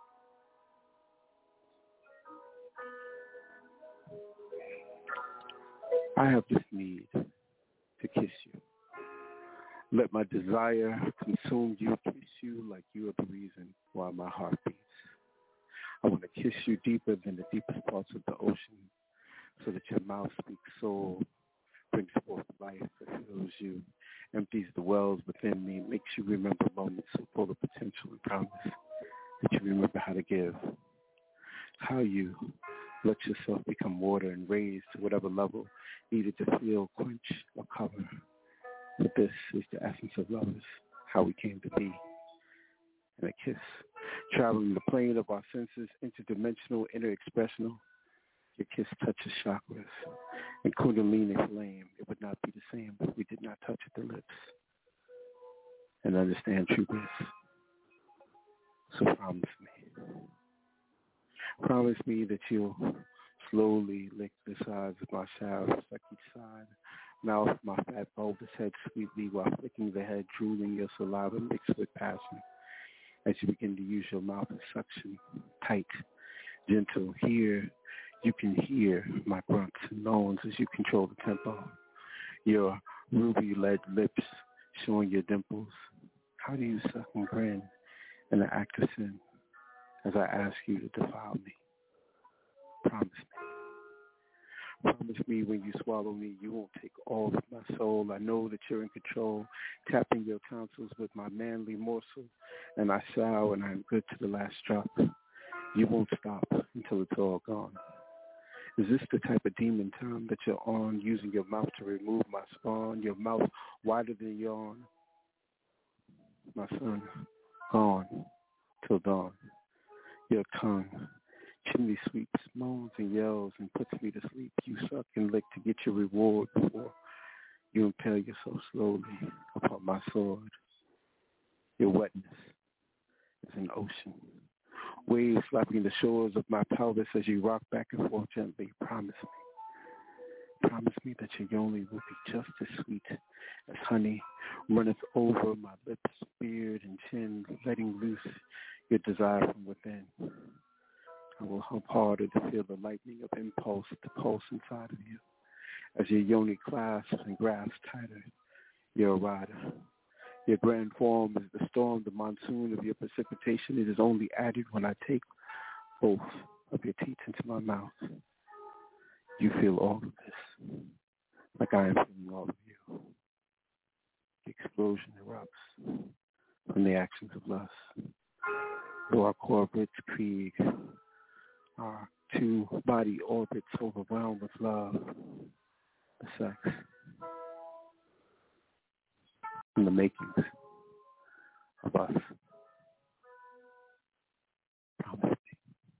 I have this need to kiss you. Let my desire consume you, kiss you like you are the reason why my heart beats. I want to kiss you deeper than the deepest parts of the ocean, so that your mouth speaks soul, brings forth life that fills you, empties the wells within me, makes you remember moments so full of potential and promise, that you remember how to give. How you let yourself become water and raise to whatever level needed to feel, quench, or cover. But this is the essence of lovers, how we came to be. And a kiss, traveling the plane of our senses, interdimensional, interexpressional. Your kiss touches chakras and kundalini flame. It would not be the same if we did not touch at the lips and understand true bliss. So promise me. Promise me that you'll slowly lick the sides of my showers, like each side, mouth my fat bulbous head sweetly while flicking the head, drooling your saliva mixed with passion. As you begin to use your mouth as suction, tight, gentle, here. You can hear my grunts and moans as you control the tempo. Your ruby-led lips showing your dimples. How do you suck and grin in the act of sin as I ask you to defile me? Promise me. Promise me when you swallow me, you won't take all of my soul. I know that you're in control, tapping your tonsils with my manly morsel, and I shall, and I am good to the last drop. You won't stop until it's all gone. Is this the type of demon time that you're on, using your mouth to remove my spawn? Your mouth wider than yawn. My son, gone till dawn. Your tongue, chimney sweeps, moans and yells and puts me to sleep. You suck and lick to get your reward before you impale yourself slowly upon my sword. Your wetness is an ocean. Waves slapping the shores of my pelvis as you rock back and forth gently. Promise me that your yoni will be just as sweet as honey runneth over my lips, beard, and chin, letting loose your desire from within. I will hump harder to feel the lightning of impulse to pulse inside of you as your yoni clasps and grasps tighter. You're a rider. Your grand form is the storm, the monsoon of your precipitation. It is only added when I take both of your teeth into my mouth. You feel all of this, like I am feeling all of you. The explosion erupts from the actions of lust. Though our orbits Krieg, our two body orbits overwhelmed with love, the sex, and the makings of us. Promise me.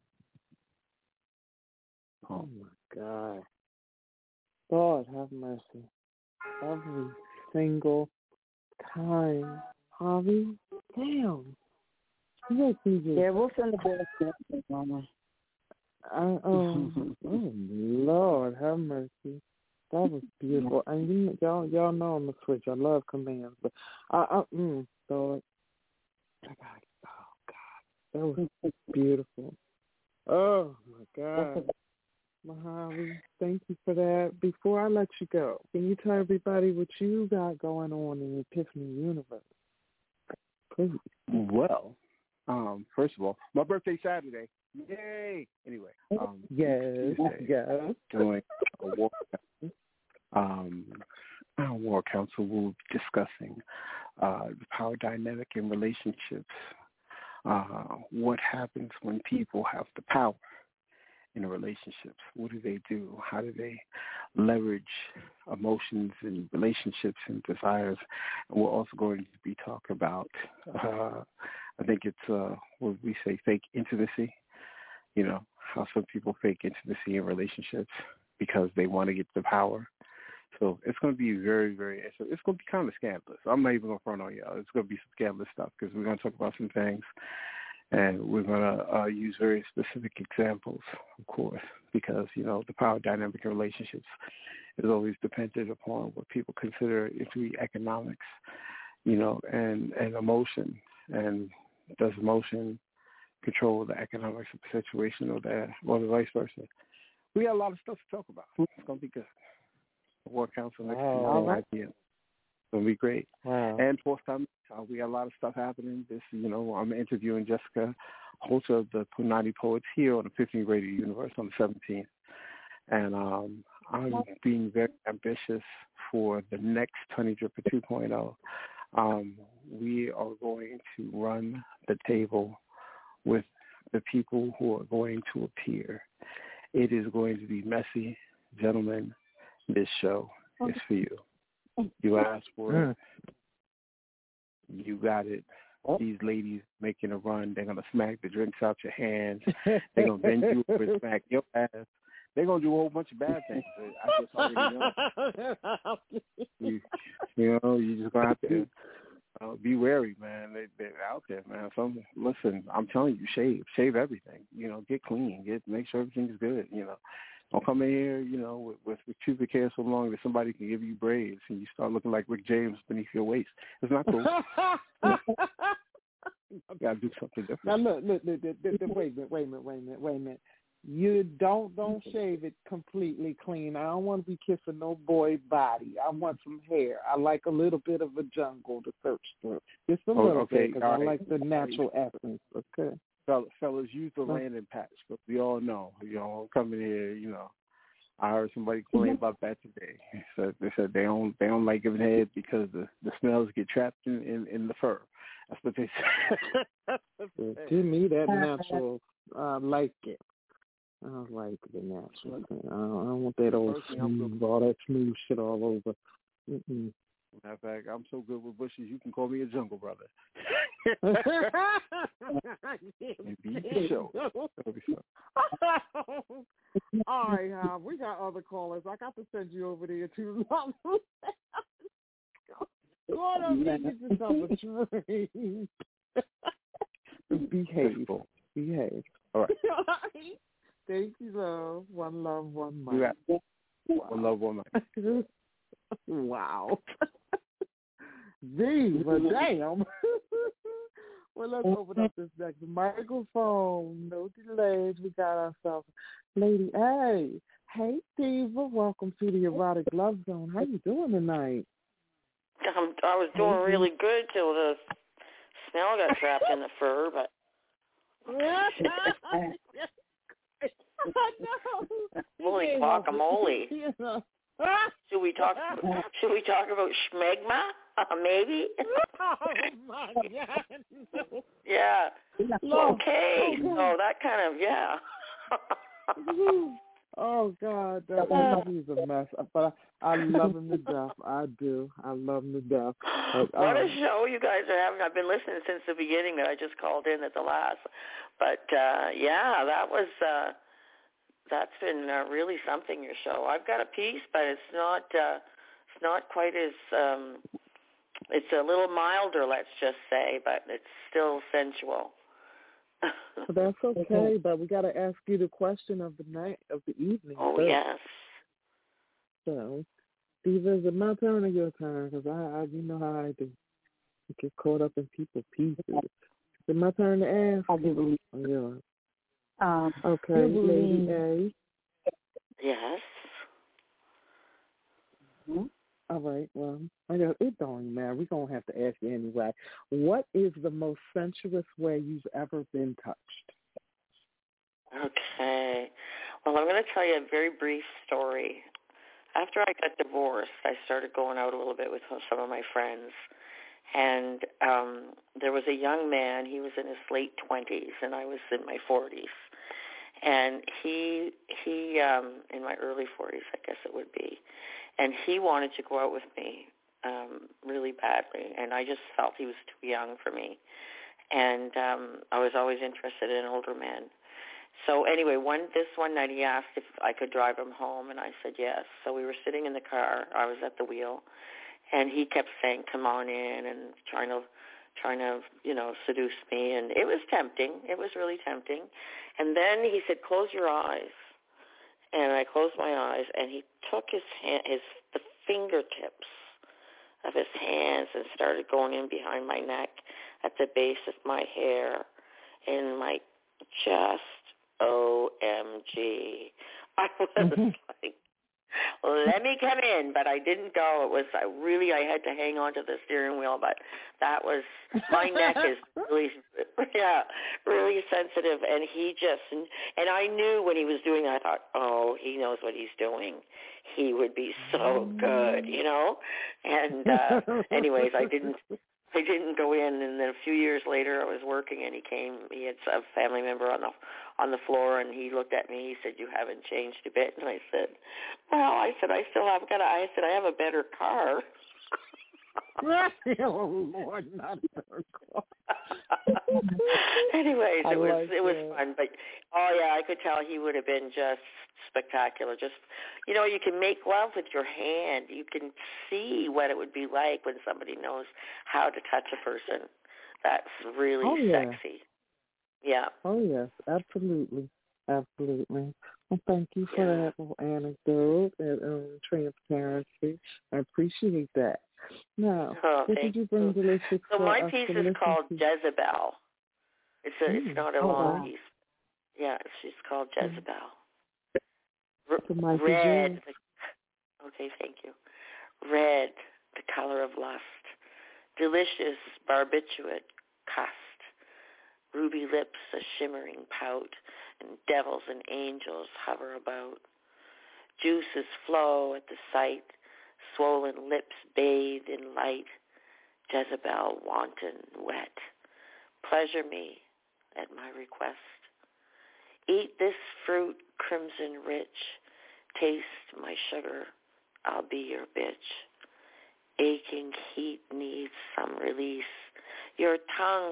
Oh my God. Lord have mercy. Every single time. Harvey, damn. Yeah, we'll send the best Mama. Oh, Lord have mercy. That was beautiful. And y'all know I'm a switch. I love commands, but Lord, oh God, that was beautiful. Oh my God, Mojave, thank you for that. Before I let you go, can you tell everybody what you got going on in the Epiphany Universe, please? Well, first of all, my birthday's Saturday. Yay! Anyway, yes. Doing a war. Our War Council will be discussing the power dynamic in relationships. What happens when people have the power in a relationship? What do they do? How do they leverage emotions and relationships and desires? And we're also going to be talking about, I think it's, what we say, fake intimacy. You know, how some people fake intimacy in relationships because they want to get the power. So it's going to be very, very, it's going to be kind of scandalous. I'm not even going to front on y'all. It's going to be some scandalous stuff because we're going to talk about some things, and we're going to use very specific examples, of course, because, you know, the power dynamic in relationships is always dependent upon what people consider to be economics, you know, and emotion. And does emotion control the economics of the situation or the vice versa? We got a lot of stuff to talk about. It's going to be good. War Council next idea. It's going to be great. Wow. And fourth time, we got a lot of stuff happening. This, you know, I'm interviewing Jessica Holter of the Punani Poets here on the Epiphany Radio Universe on the 17th. And I'm being very ambitious for the next Honey Dripper 2.0. We are going to run the table with the people who are going to appear. It is going to be messy. Gentlemen, this show is for you. You asked for it. You got it. These ladies making a run. They're going to smack the drinks out your hands. They're going to bend you over and smack your ass. They're going to do a whole bunch of bad things. I just already know. You just going to have to be wary, man. They're out there, man. Listen, I'm telling you, shave everything. You know, get clean. Make sure everything is good. You know, don't come in here, you know, with pubic hair so long that somebody can give you braids and you start looking like Rick James beneath your waist. It's not cool. You got to do something different. Now look, wait a minute. You don't shave it completely clean. I don't want to be kissing no boy body. I want some hair. I like a little bit of a jungle to search through. Just a little bit because I like the natural essence. Okay. Fellas, use the landing patch, but we all know, you know, coming here, you know, I heard somebody complain about that today. They said they don't like giving head because the smells get trapped in the fur. That's what they said. Give me that natural. I like it. I like the natural thing. I don't want that old smooth, all that smooth shit all over. Mm-mm. Matter of fact, I'm so good with bushes, you can call me a jungle brother. Maybe you show. All right, we got other callers. I got to send you over there too. Go on, get yourself a drink. Behave. All right. Thank you, love. One love, one mic. One love, one mic. Wow. Diva, damn. Well, let's open up this next microphone. No delays. We got ourselves Lady A. Hey, Diva. Welcome to the Erotic Love Zone. How you doing tonight? I was doing really good till the smell got trapped in the fur, but... Holy guacamole. Should we talk about schmegma? Maybe? Oh, my God. No. Yeah. Okay. So that kind of, yeah. Oh, God. That he's a mess. But I love him to death. I do. I love him to death. But, what a show you guys are having. I've been listening since the beginning that I just called in at the last. But, yeah, that was... that's been really something, your show. I've got a piece, but it's not quite as it's a little milder, let's just say, but it's still sensual. That's okay, but we got to ask you the question of the night, of the evening. Oh, first. yes. So, Diva, is it my turn or your turn? Because you know how I do. I get caught up in people's pieces. Is it my turn to ask? I'll give it. Yours. Okay, Lady A. Yes. Mm-hmm. All right, well, it don't matter. We're going to have to ask you anyway. What is the most sensuous way you've ever been touched? Okay. Well, I'm going to tell you a very brief story. After I got divorced, I started going out a little bit with some of my friends. And there was a young man. He was in his late 20s, and I was in my 40s. And he in my early 40s, I guess it would be. And he wanted to go out with me really badly. And I just felt he was too young for me. And I was always interested in older men. So anyway, this one night he asked if I could drive him home, and I said yes. So we were sitting in the car. I was at the wheel. And he kept saying, come on in, and trying to, seduce me. And it was tempting. It was really tempting. And then he said, close your eyes. And I closed my eyes, and he took the fingertips of his hands and started going in behind my neck at the base of my hair in my chest. OMG. I was like, let me come in, but I didn't go. It was I had to hang on to the steering wheel, but that was, my neck is really, really sensitive, and and I knew when he was doing it, I thought, oh, he knows what he's doing. He would be so good, and anyways, I didn't go in, and then a few years later I was working, and he had a family member on the floor, and he looked at me, he said, you haven't changed a bit. And I said, well, I have a better car. Oh, Lord, not a better car. Anyways, it was fun, but I could tell he would have been just spectacular. Just, you can make love with your hand. You can see what it would be like when somebody knows how to touch a person. That's really sexy. Yeah. Oh, yes, absolutely. Absolutely. Well, thank you for that little anecdote and transparency. I appreciate that. Now, what did you bring delicious? So my piece is called Jezebel. It's not a long piece. Yeah, she's called Jezebel. Red. Okay, thank you. Red, the color of lust. Delicious barbiturate cust. Ruby lips a shimmering pout, and devils and angels hover about. Juices flow at the sight, swollen lips bathe in light. Jezebel wanton wet. Pleasure me at my request. Eat this fruit, crimson rich. Taste my sugar, I'll be your bitch. Aching heat needs some release. Your tongue,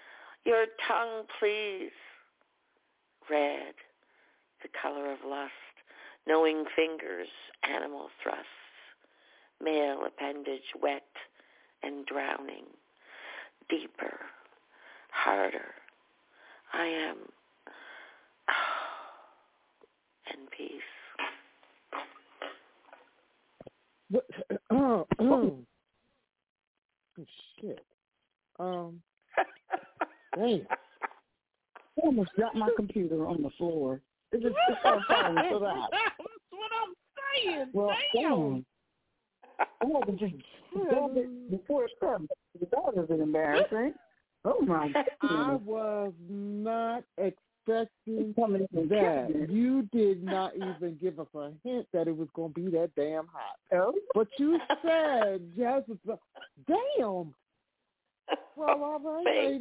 please. Red, the color of lust. Knowing fingers, animal thrusts. Male appendage wet and drowning. Deeper, harder. I am in peace. What? Oh, shit. Damn. I almost dropped my computer on the floor. It just started falling to that. That's what I'm saying. Well, damn. I had to just grab it before it started. That was embarrassing. Oh, my goodness. I was not expecting that. You did not even give us a hint that it was going to be that damn hot. Oh. But you said, yes, damn. Well, all right, lady.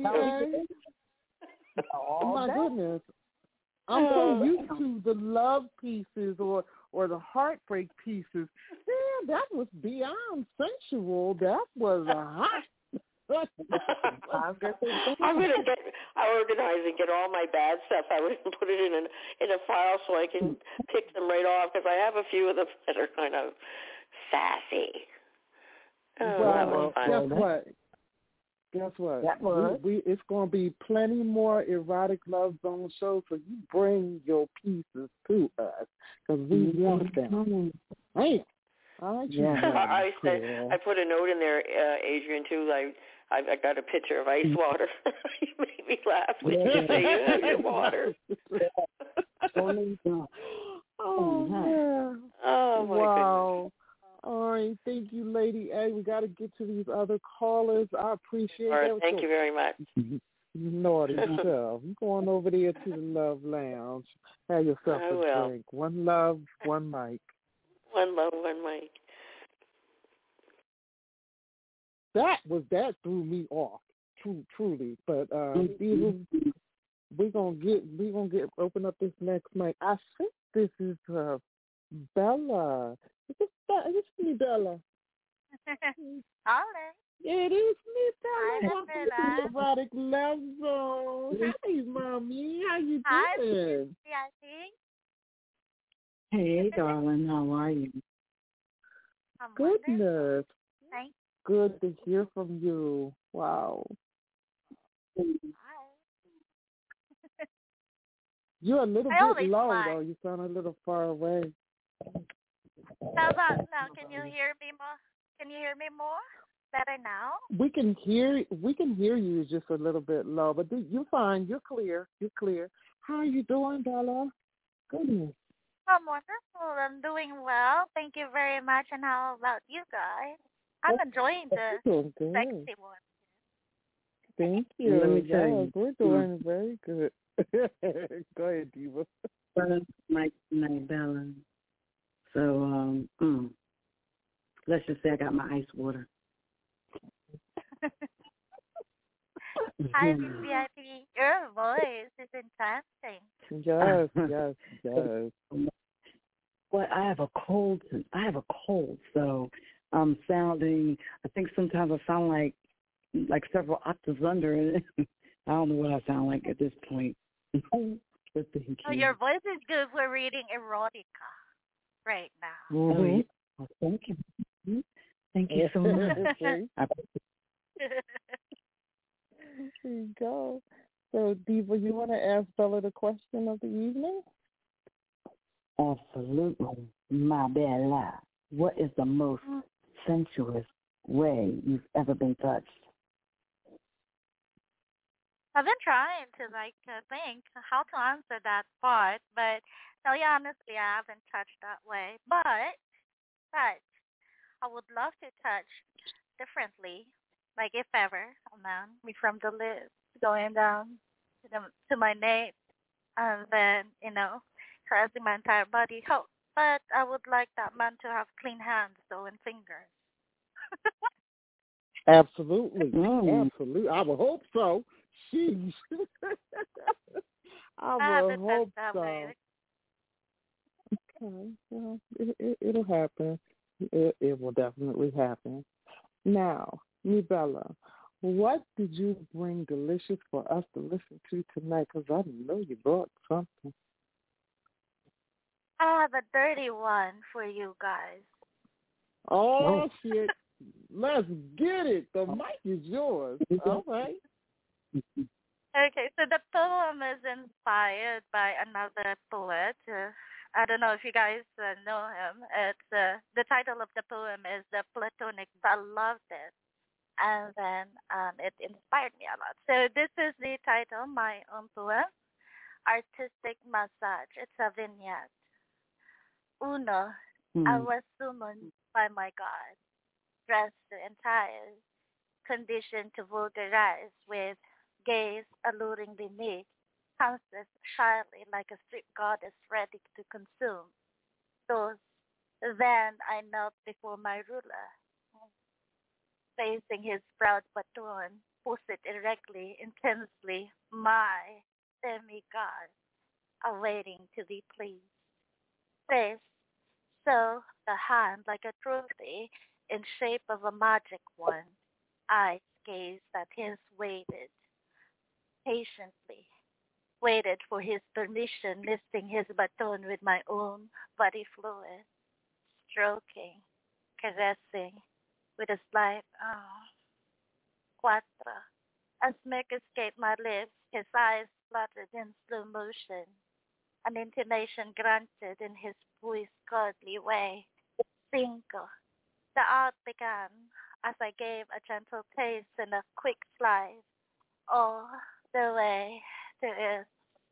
Oh, my goodness. I'm so used to the love pieces or the heartbreak pieces. Man, that was beyond sensual. That was a hot. I'm gonna organize and get all my bad stuff. I would put it in a file so I can pick them right off because I have a few of them that are kind of sassy. Well, guess what? It's going to be plenty more erotic love zone shows, so you bring your pieces to us because we want them. Hey, I put a note in there, Adrian, too. I got a picture of ice water. You made me laugh when you say you have your water. Oh, man. Oh, my goodness. All right, thank you, Lady A. We got to get to these other callers. I appreciate that. All right, that. thank you very much. Naughty yourself. I'm going over there to the Love Lounge. Have yourself a drink. One love, one mic. One love, one mic. That threw me off, truly. But we're gonna open up this next mic. I think this is Bella. It's me, Bella. Calling. It is me, Bella. Hi, Welcome to the Erotic Love Zone. Hey, Mommy. How you doing? Hi, Hey, darling. How are you? Goodness. Thanks. Good to hear from you. Wow. You're a little bit low, though. You sound a little far away. How about now? Can you hear me more? Can you hear me more? Better now? We can hear you just a little bit low, but you're fine. You're clear. How are you doing, Bella? Goodness. I'm wonderful. I'm doing well. Thank you very much. And how about you guys? I'm enjoying the sexy one. Thank you. Let me tell you. We're doing very good. Go ahead, Diva. Night, Bella. So, let's just say I got my ice water. Hi, Miss VIP. Your voice is enchanting. Yes. Well, I have a cold, so I'm sounding. I think sometimes I sound like several octaves under. I don't know what I sound like at this point. Oh, your voice is good for reading erotica right now. Mm-hmm. Oh, thank you. Thank you so much. There you go. So, Diva, you want to ask Bella the question of the evening? Absolutely. My Bella, what is the most sensuous way you've ever been touched? I've been trying to think how to answer that part, but tell you honestly, I haven't touched that way. But I would love to touch differently. Like if ever, me from the lips going down to my nape, and then caressing my entire body. But I would like that man to have clean hands though and fingers. Absolutely. I would hope so. Sheesh. I would hope that so. way. Okay, well, it'll happen. It will definitely happen. Now, Nibella, what did you bring delicious for us to listen to tonight? Because I know you brought something. I have a dirty one for you guys. Oh, shit. Let's get it. The mic is yours. All right. Okay, so the poem is inspired by another poet. I don't know if you guys know him. It's the title of the poem is The Platonic. I loved it, and then it inspired me a lot. So this is the title, my own poem, Artistic Massage. It's a vignette. Uno, I was summoned by my God, dressed to entire, conditioned to vulgarize with gaze alluring beneath, pounces shyly like a street goddess ready to consume. So then I knelt before my ruler, facing his proud baton, posted erectly, intensely, my demigod, awaiting to be pleased. Face, so the hand like a trophy in shape of a magic wand, eyes gazed at his waited, patiently, waited for his permission, lifting his baton with my own body fluid, stroking, caressing, with a slight, cuatro. As smirk escaped my lips, his eyes fluttered in slow motion, an intonation granted in his voice godly way. Cinco. The art began as I gave a gentle taste and a quick slice, all the way to it.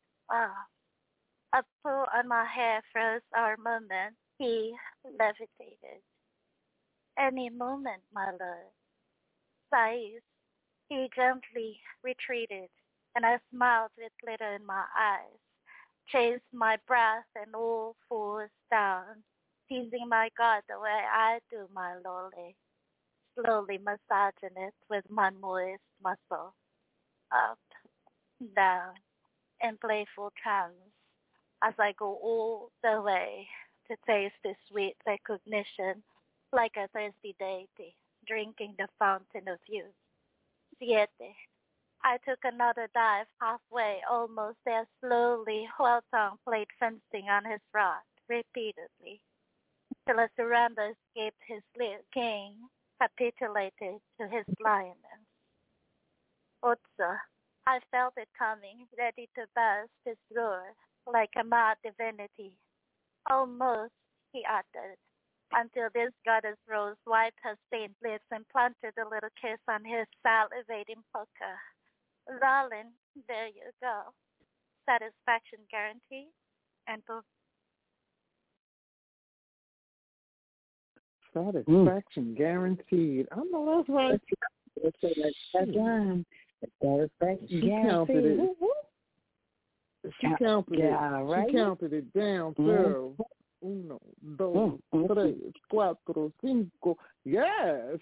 A pull on my hair froze our moment. He levitated. Any moment, my lord. Sighs. He gently retreated, and I smiled with glitter in my eyes, chased my breath and all fours down, teasing my God the way I do my lolly, slowly massaging it with my moist muscle, up, down, in playful trance, as I go all the way to taste this sweet recognition like a thirsty deity drinking the fountain of youth. Siete. I took another dive halfway, almost there slowly, while tongue played fencing on his rod, repeatedly, till a surrender escaped his lip. King capitulated to his lioness. Otso. I felt it coming, ready to burst his roar, like a mad divinity. Almost, he uttered, until this goddess rose, wiped her stained lips, and planted a little kiss on his salivating pucker. Darling, there you go. Satisfaction guaranteed, and boom. Satisfaction guaranteed. I know that's right. Satisfaction She counted it. She counted it. Right? She counted it down too. Uno, dos, tres, cuatro, cinco. Yes.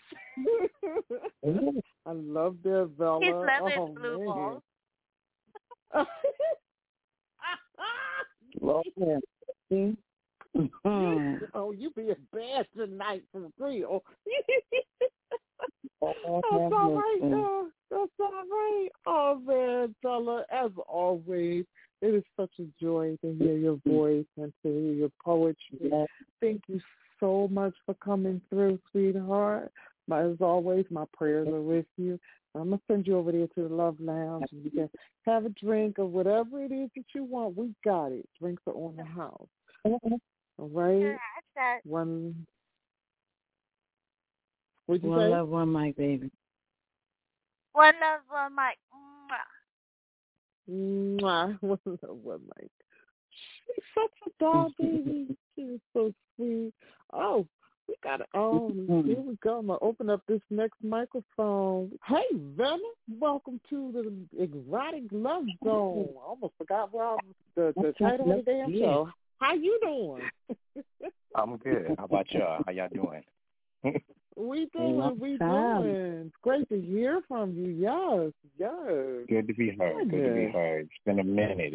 I love that, Bella. He's loving blue balls. Oh, you being bad tonight from real. That's all right, though. That's all right. Oh, man, Bella, as always, it is such a joy to hear your voice and to hear your poetry. Thank you so much for coming through, sweetheart. As always, my prayers are with you. I'm going to send you over there to the Love Lounge, and you can have a drink or whatever it is that you want. We got it. Drinks are on the house. All right? One. What'd you say? One love, one mic, baby. One love, one mic. Mwah. One love, one mic. She's such a doll, baby. She's so sweet. Oh, we got it. Oh, here we go. I'm going to open up this next microphone. Hey, Venom. Welcome to the Erotic Love Zone. I almost forgot the title of the damn show. How you doing? I'm good. How about y'all? How y'all doing? We doing. It's great to hear from you. Yes. Good. Good to be heard. Good to be heard. It's been a minute.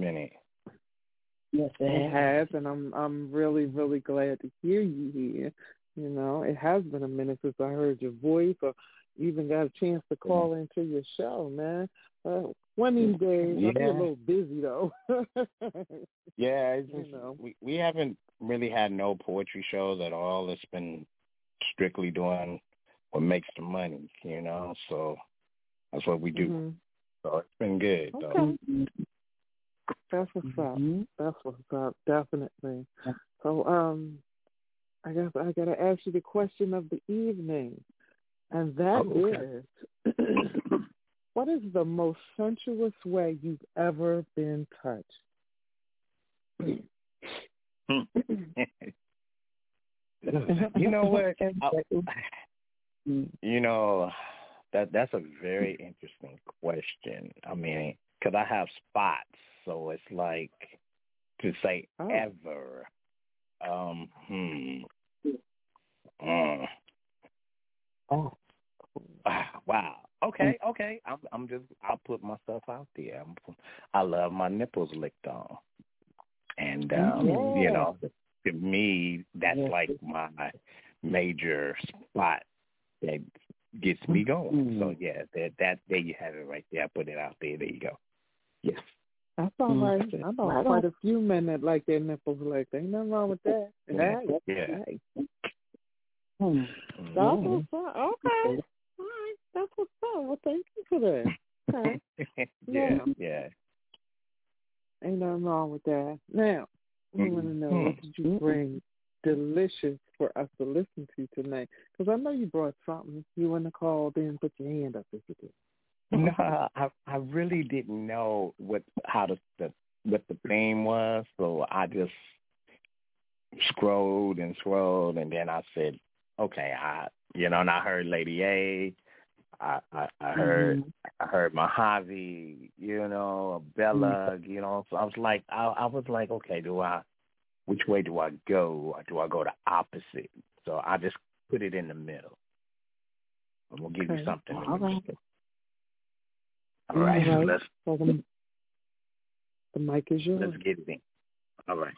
Yes, it has, and I'm really, really glad to hear you here. You know, it has been a minute since I heard your voice or even got a chance to call into your show, man. One of these days, I'll be a little busy, though. Yeah, it's just, we haven't really had no poetry shows at all. It's been strictly doing what makes the money, you know, so that's what we do. Mm-hmm. So it's been good, though. That's what's up. That's what's up, definitely. So, I guess I got to ask you the question of the evening, and that is, what is the most sensuous way you've ever been touched? You know what? You know, that's a very interesting question. I mean, because I have spots, so it's like to say ever. Wow. Okay. I'll put myself out there. I love my nipples licked on, and you know, to me, that's like my major spot that gets me going. So yeah, that there you have it right there. I put it out there. There you go. Yes. That's all right. I know quite a few men that like their nipples licked. Ain't nothing wrong with that. Yeah. Hey. That's what's up. Okay. All right. That's what's up. Well, thank you for that. Okay. Yeah. Ain't nothing wrong with that. Now, we want to know, what did you bring delicious for us to listen to tonight? Because I know you brought something. You want to call, then put your hand up if you did. No, I really didn't know what the theme was, so I just scrolled, and then I said, okay, and I heard Lady A, I heard Mojave, Bella, so I was like, okay, which way do I go, or do I go the opposite? So I just put it in the middle. I'm gonna give you something in the middle. All right, so let's. The mic is yours. Let's get it in. All right.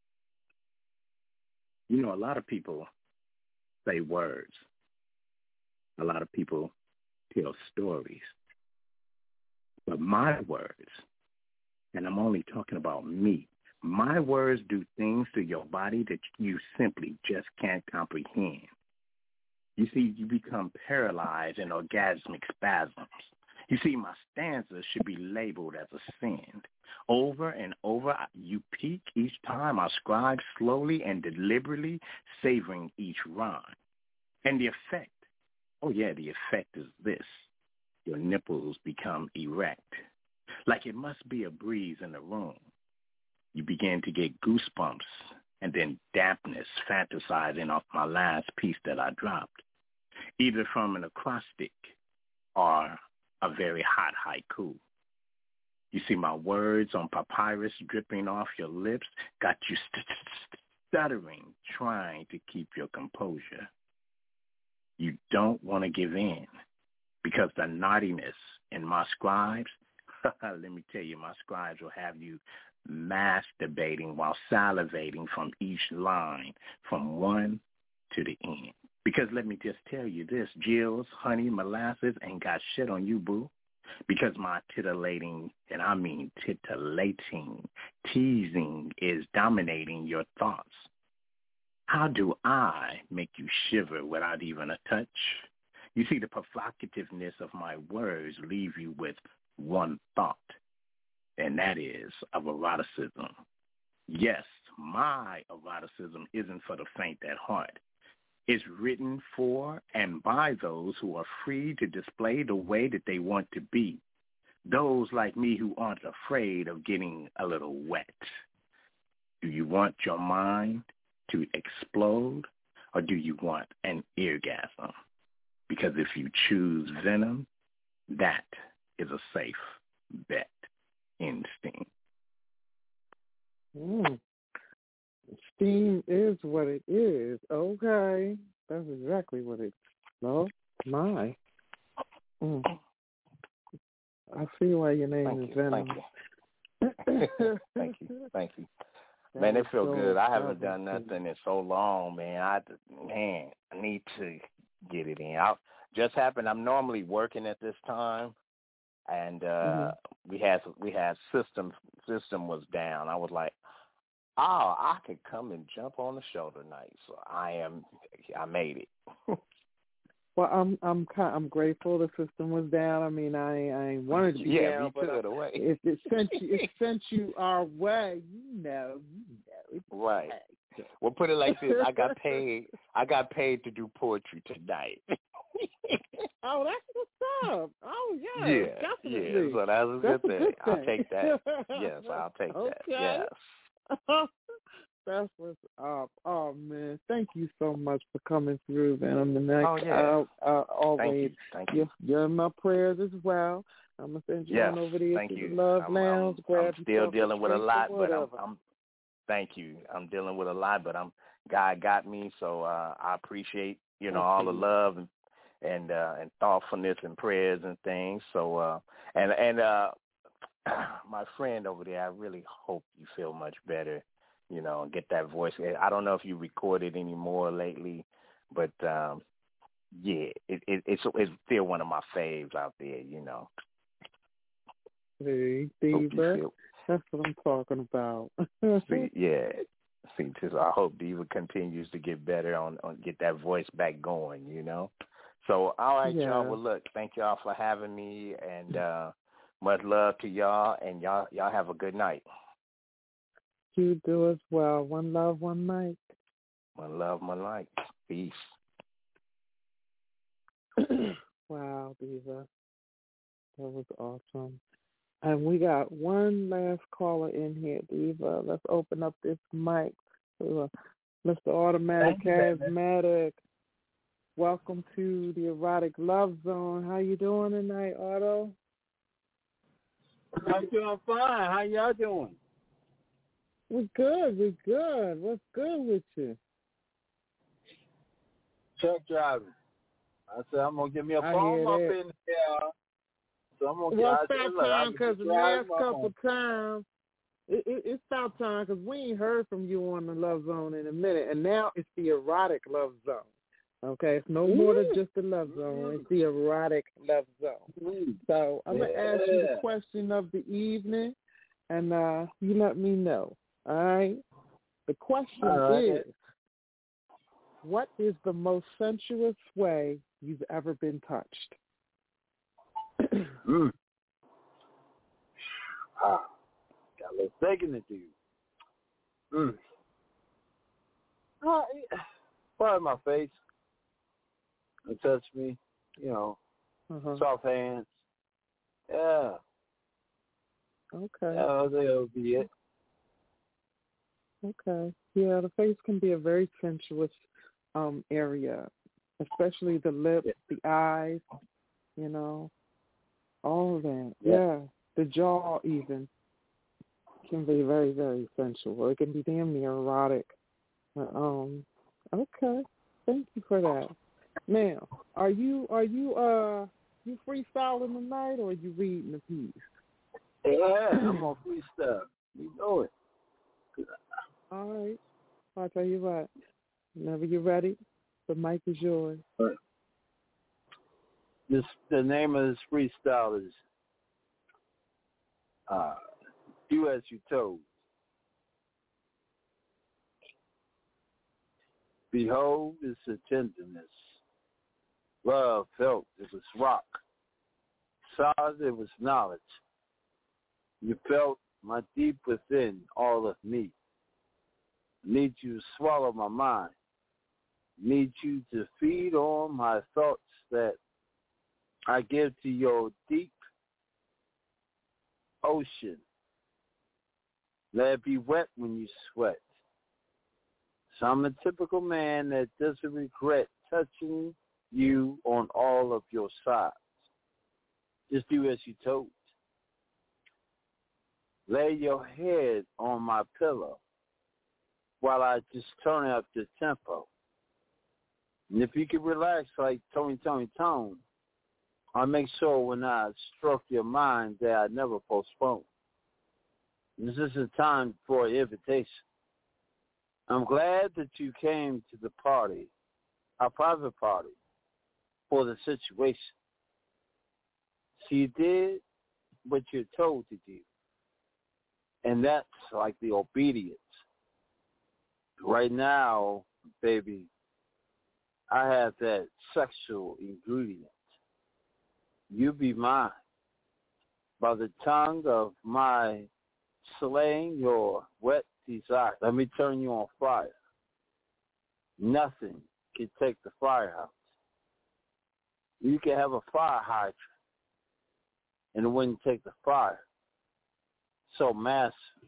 A lot of people say words. A lot of people tell stories. But my words, and I'm only talking about me, my words do things to your body that you simply just can't comprehend. You see, you become paralyzed in orgasmic spasms. You see, my stanzas should be labeled as a sin. Over and over, you peak each time I scribe slowly and deliberately, savoring each rhyme. And the effect, the effect is this. Your nipples become erect, like it must be a breeze in the room. You begin to get goosebumps and then dampness, fantasizing off my last piece that I dropped, either from an acrostic or a very hot haiku. You see, my words on papyrus dripping off your lips got you stuttering, trying to keep your composure. You don't want to give in because the naughtiness in my scribes, let me tell you, my scribes will have you masturbating while salivating from each line from one to the end. Because let me just tell you this, Jill's honey molasses ain't got shit on you, boo. Because my titillating, and I mean titillating, teasing is dominating your thoughts. How do I make you shiver without even a touch? You see, the provocativeness of my words leave you with one thought, and that is of eroticism. Yes, my eroticism isn't for the faint at heart. It's written for and by those who are free to display the way that they want to be. Those like me who aren't afraid of getting a little wet. Do you want your mind to explode, or do you want an orgasm? Because if you choose venom, that is a safe bet. In steam. Steam is what it is. Okay. That's exactly what it is. No, my. I see why your name is Venom. Thank you. Man, it feels good. I haven't done nothing in so long, man. I need to get it in. Just happened. I'm normally working at this time, and we had system was down. I was like, I could come and jump on the show tonight. So I made it. Well, I'm grateful the system was down. I mean, I wanted to be down, but if it sent you our way, you know. Right. Well, put it like this: I got paid to do poetry tonight. Oh, that's what's up. Oh, yeah, definitely. Yeah. So that's a good thing. I'll take that. Yes, I'll take that. Yes. That's what's up. Oh, man. Thank you so much for coming through, Venom. And always, Thank you. You're in my prayers as well. I'm going to send you on over there to the Love Lounge. I'm still dealing with a lot, but thank you. I'm dealing with a lot, but God got me, so I appreciate, all the love and thoughtfulness and prayers and things. So, my friend over there, I really hope you feel much better, and get that voice. I don't know if you recorded any more lately, but it's still one of my faves out there, Hey, Diva, that's what I'm talking about. I hope Diva continues to get better on get that voice back going, So, all right, y'all. Well, look, thank y'all for having me, and much love to y'all, and y'all have a good night. You do as well. One love, one night. One love, one light. Peace. Wow, Diva. That was awesome. And we got one last caller in here, Diva. Let's open up this mic to Mr. Automatic Charismatic. Welcome to the Erotic Love Zone. How you doing tonight, Otto? I'm doing fine. How y'all doing? We're good. What's good with you? Truck driving. I said I'm gonna get me a phone up in there. So I'm gonna it's about time because the last couple times it's about time because we ain't heard from you on the Love Zone in a minute, and now it's the Erotic Love Zone. Okay, it's no more than just the Love Zone. It's the Erotic Love Zone. So I'm gonna ask you the question of the evening, and you let me know. All right. The question is, what is the most sensuous way you've ever been touched? Got a little thinking to do. Part of my face. And touch me, soft hands. Yeah. Okay. That'll be it. Okay. Yeah, the face can be a very sensuous area, especially the lips, the eyes, all of that. Yeah. The jaw even can be very, very sensual. It can be damn near erotic. Okay. Thank you for that. Now, are you freestyling tonight, or are you reading the piece? Yeah, I'm on freestyle. You know it. All right. I'll tell you what. Whenever you're ready, the mic is yours. Right. The name of this freestyle is "Do As You Told." Behold, it's a tenderness. Love felt it was rock. Size it was knowledge. You felt my deep within, all of me. Need you to swallow my mind. Need you to feed on my thoughts that I give to your deep ocean. Let it be wet when you sweat. So I'm a typical man that doesn't regret touching you on all of your sides. Just do as you told. Lay your head on my pillow while I just turn up the tempo. And if you can relax like Tony Tone, I make sure when I struck your mind that I never postpone. This is a time for an invitation. I'm glad that you came to the party, our private party, for the situation. So you did what you're told to do. And that's like the obedience. Right now, baby, I have that sexual ingredient. You be mine. By the tongue of my slaying your wet desire, let me turn you on fire. Nothing can take the fire out. You can have a fire hydrant, and it wouldn't take the fire. So massive.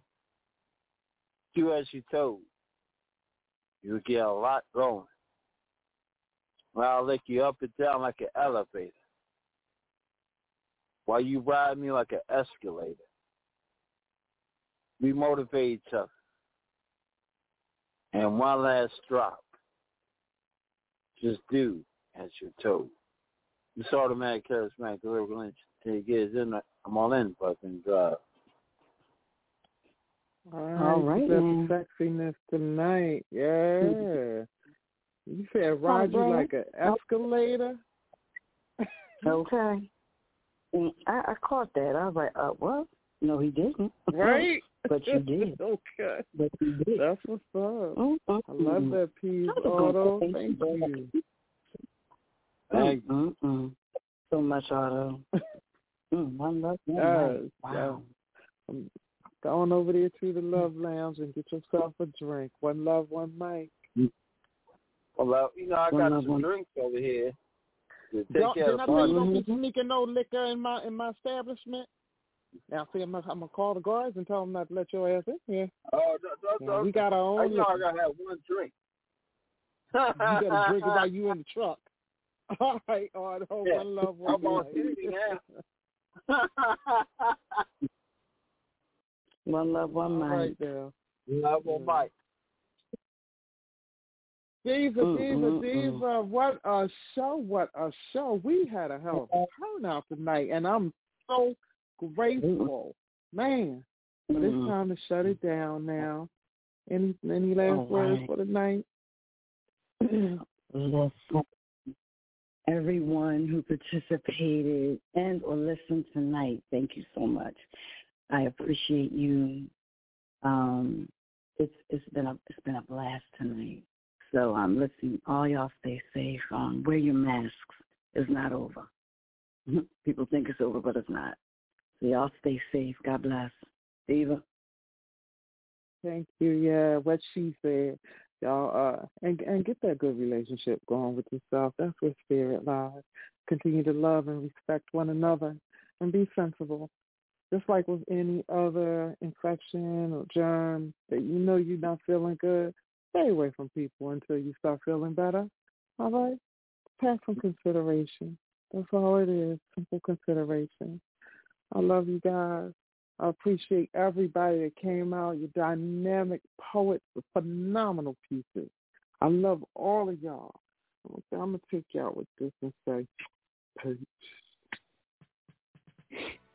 Do as you told. You'll get a lot going. Well, I'll lick you up and down like an elevator, while you ride me like an escalator. We motivate each other. And one last drop. Just do as you're told. This automatic charismatic lyrical lynch. Till you get it in, I'm all in, fucking drive. All right, man. The sexiness tonight. Yeah. You said ride you like an escalator? Okay. I caught that. I was like, what? No, he didn't. Right? But you did. Okay. But you did. That's what's up. I love that piece, Otto. Thank you. Thank you. So much, Otto. One love. Wow. Yeah. Go on over there to the Love Lounge and get yourself a drink. One love, one mic. Well, I got some drinks over here. Don't be sneaking no liquor in my establishment. Now, see, I'm gonna call the guards and tell them not to let your ass in here. Oh, we got our own. I gotta have one drink. You gotta drink it while you in the truck. All right, Otto. Yeah. One love, one mic. One love, one mic. Right there. Love, one mic. Diva, what a show. We had a hell of a turnout tonight, and I'm so grateful. Man, but it's time to shut it down now. Any last words for the night? Everyone who participated and or listened tonight, thank you so much. I appreciate you. It's been a blast tonight. So listen, all y'all stay safe. Wear your masks. It's not over. People think it's over, but it's not. So y'all stay safe. God bless. Diva. Thank you. Yeah, what she said. Y'all, and get that good relationship going with yourself. That's where spirit lies. Continue to love and respect one another and be sensible. Just like with any other infection or germ that you know you're not feeling good, stay away from people until you start feeling better. All right? Have some consideration. That's all it is, simple consideration. I love you guys. I appreciate everybody that came out. You're dynamic poets with phenomenal pieces. I love all of y'all. I'm going to take y'all with this and say, peace.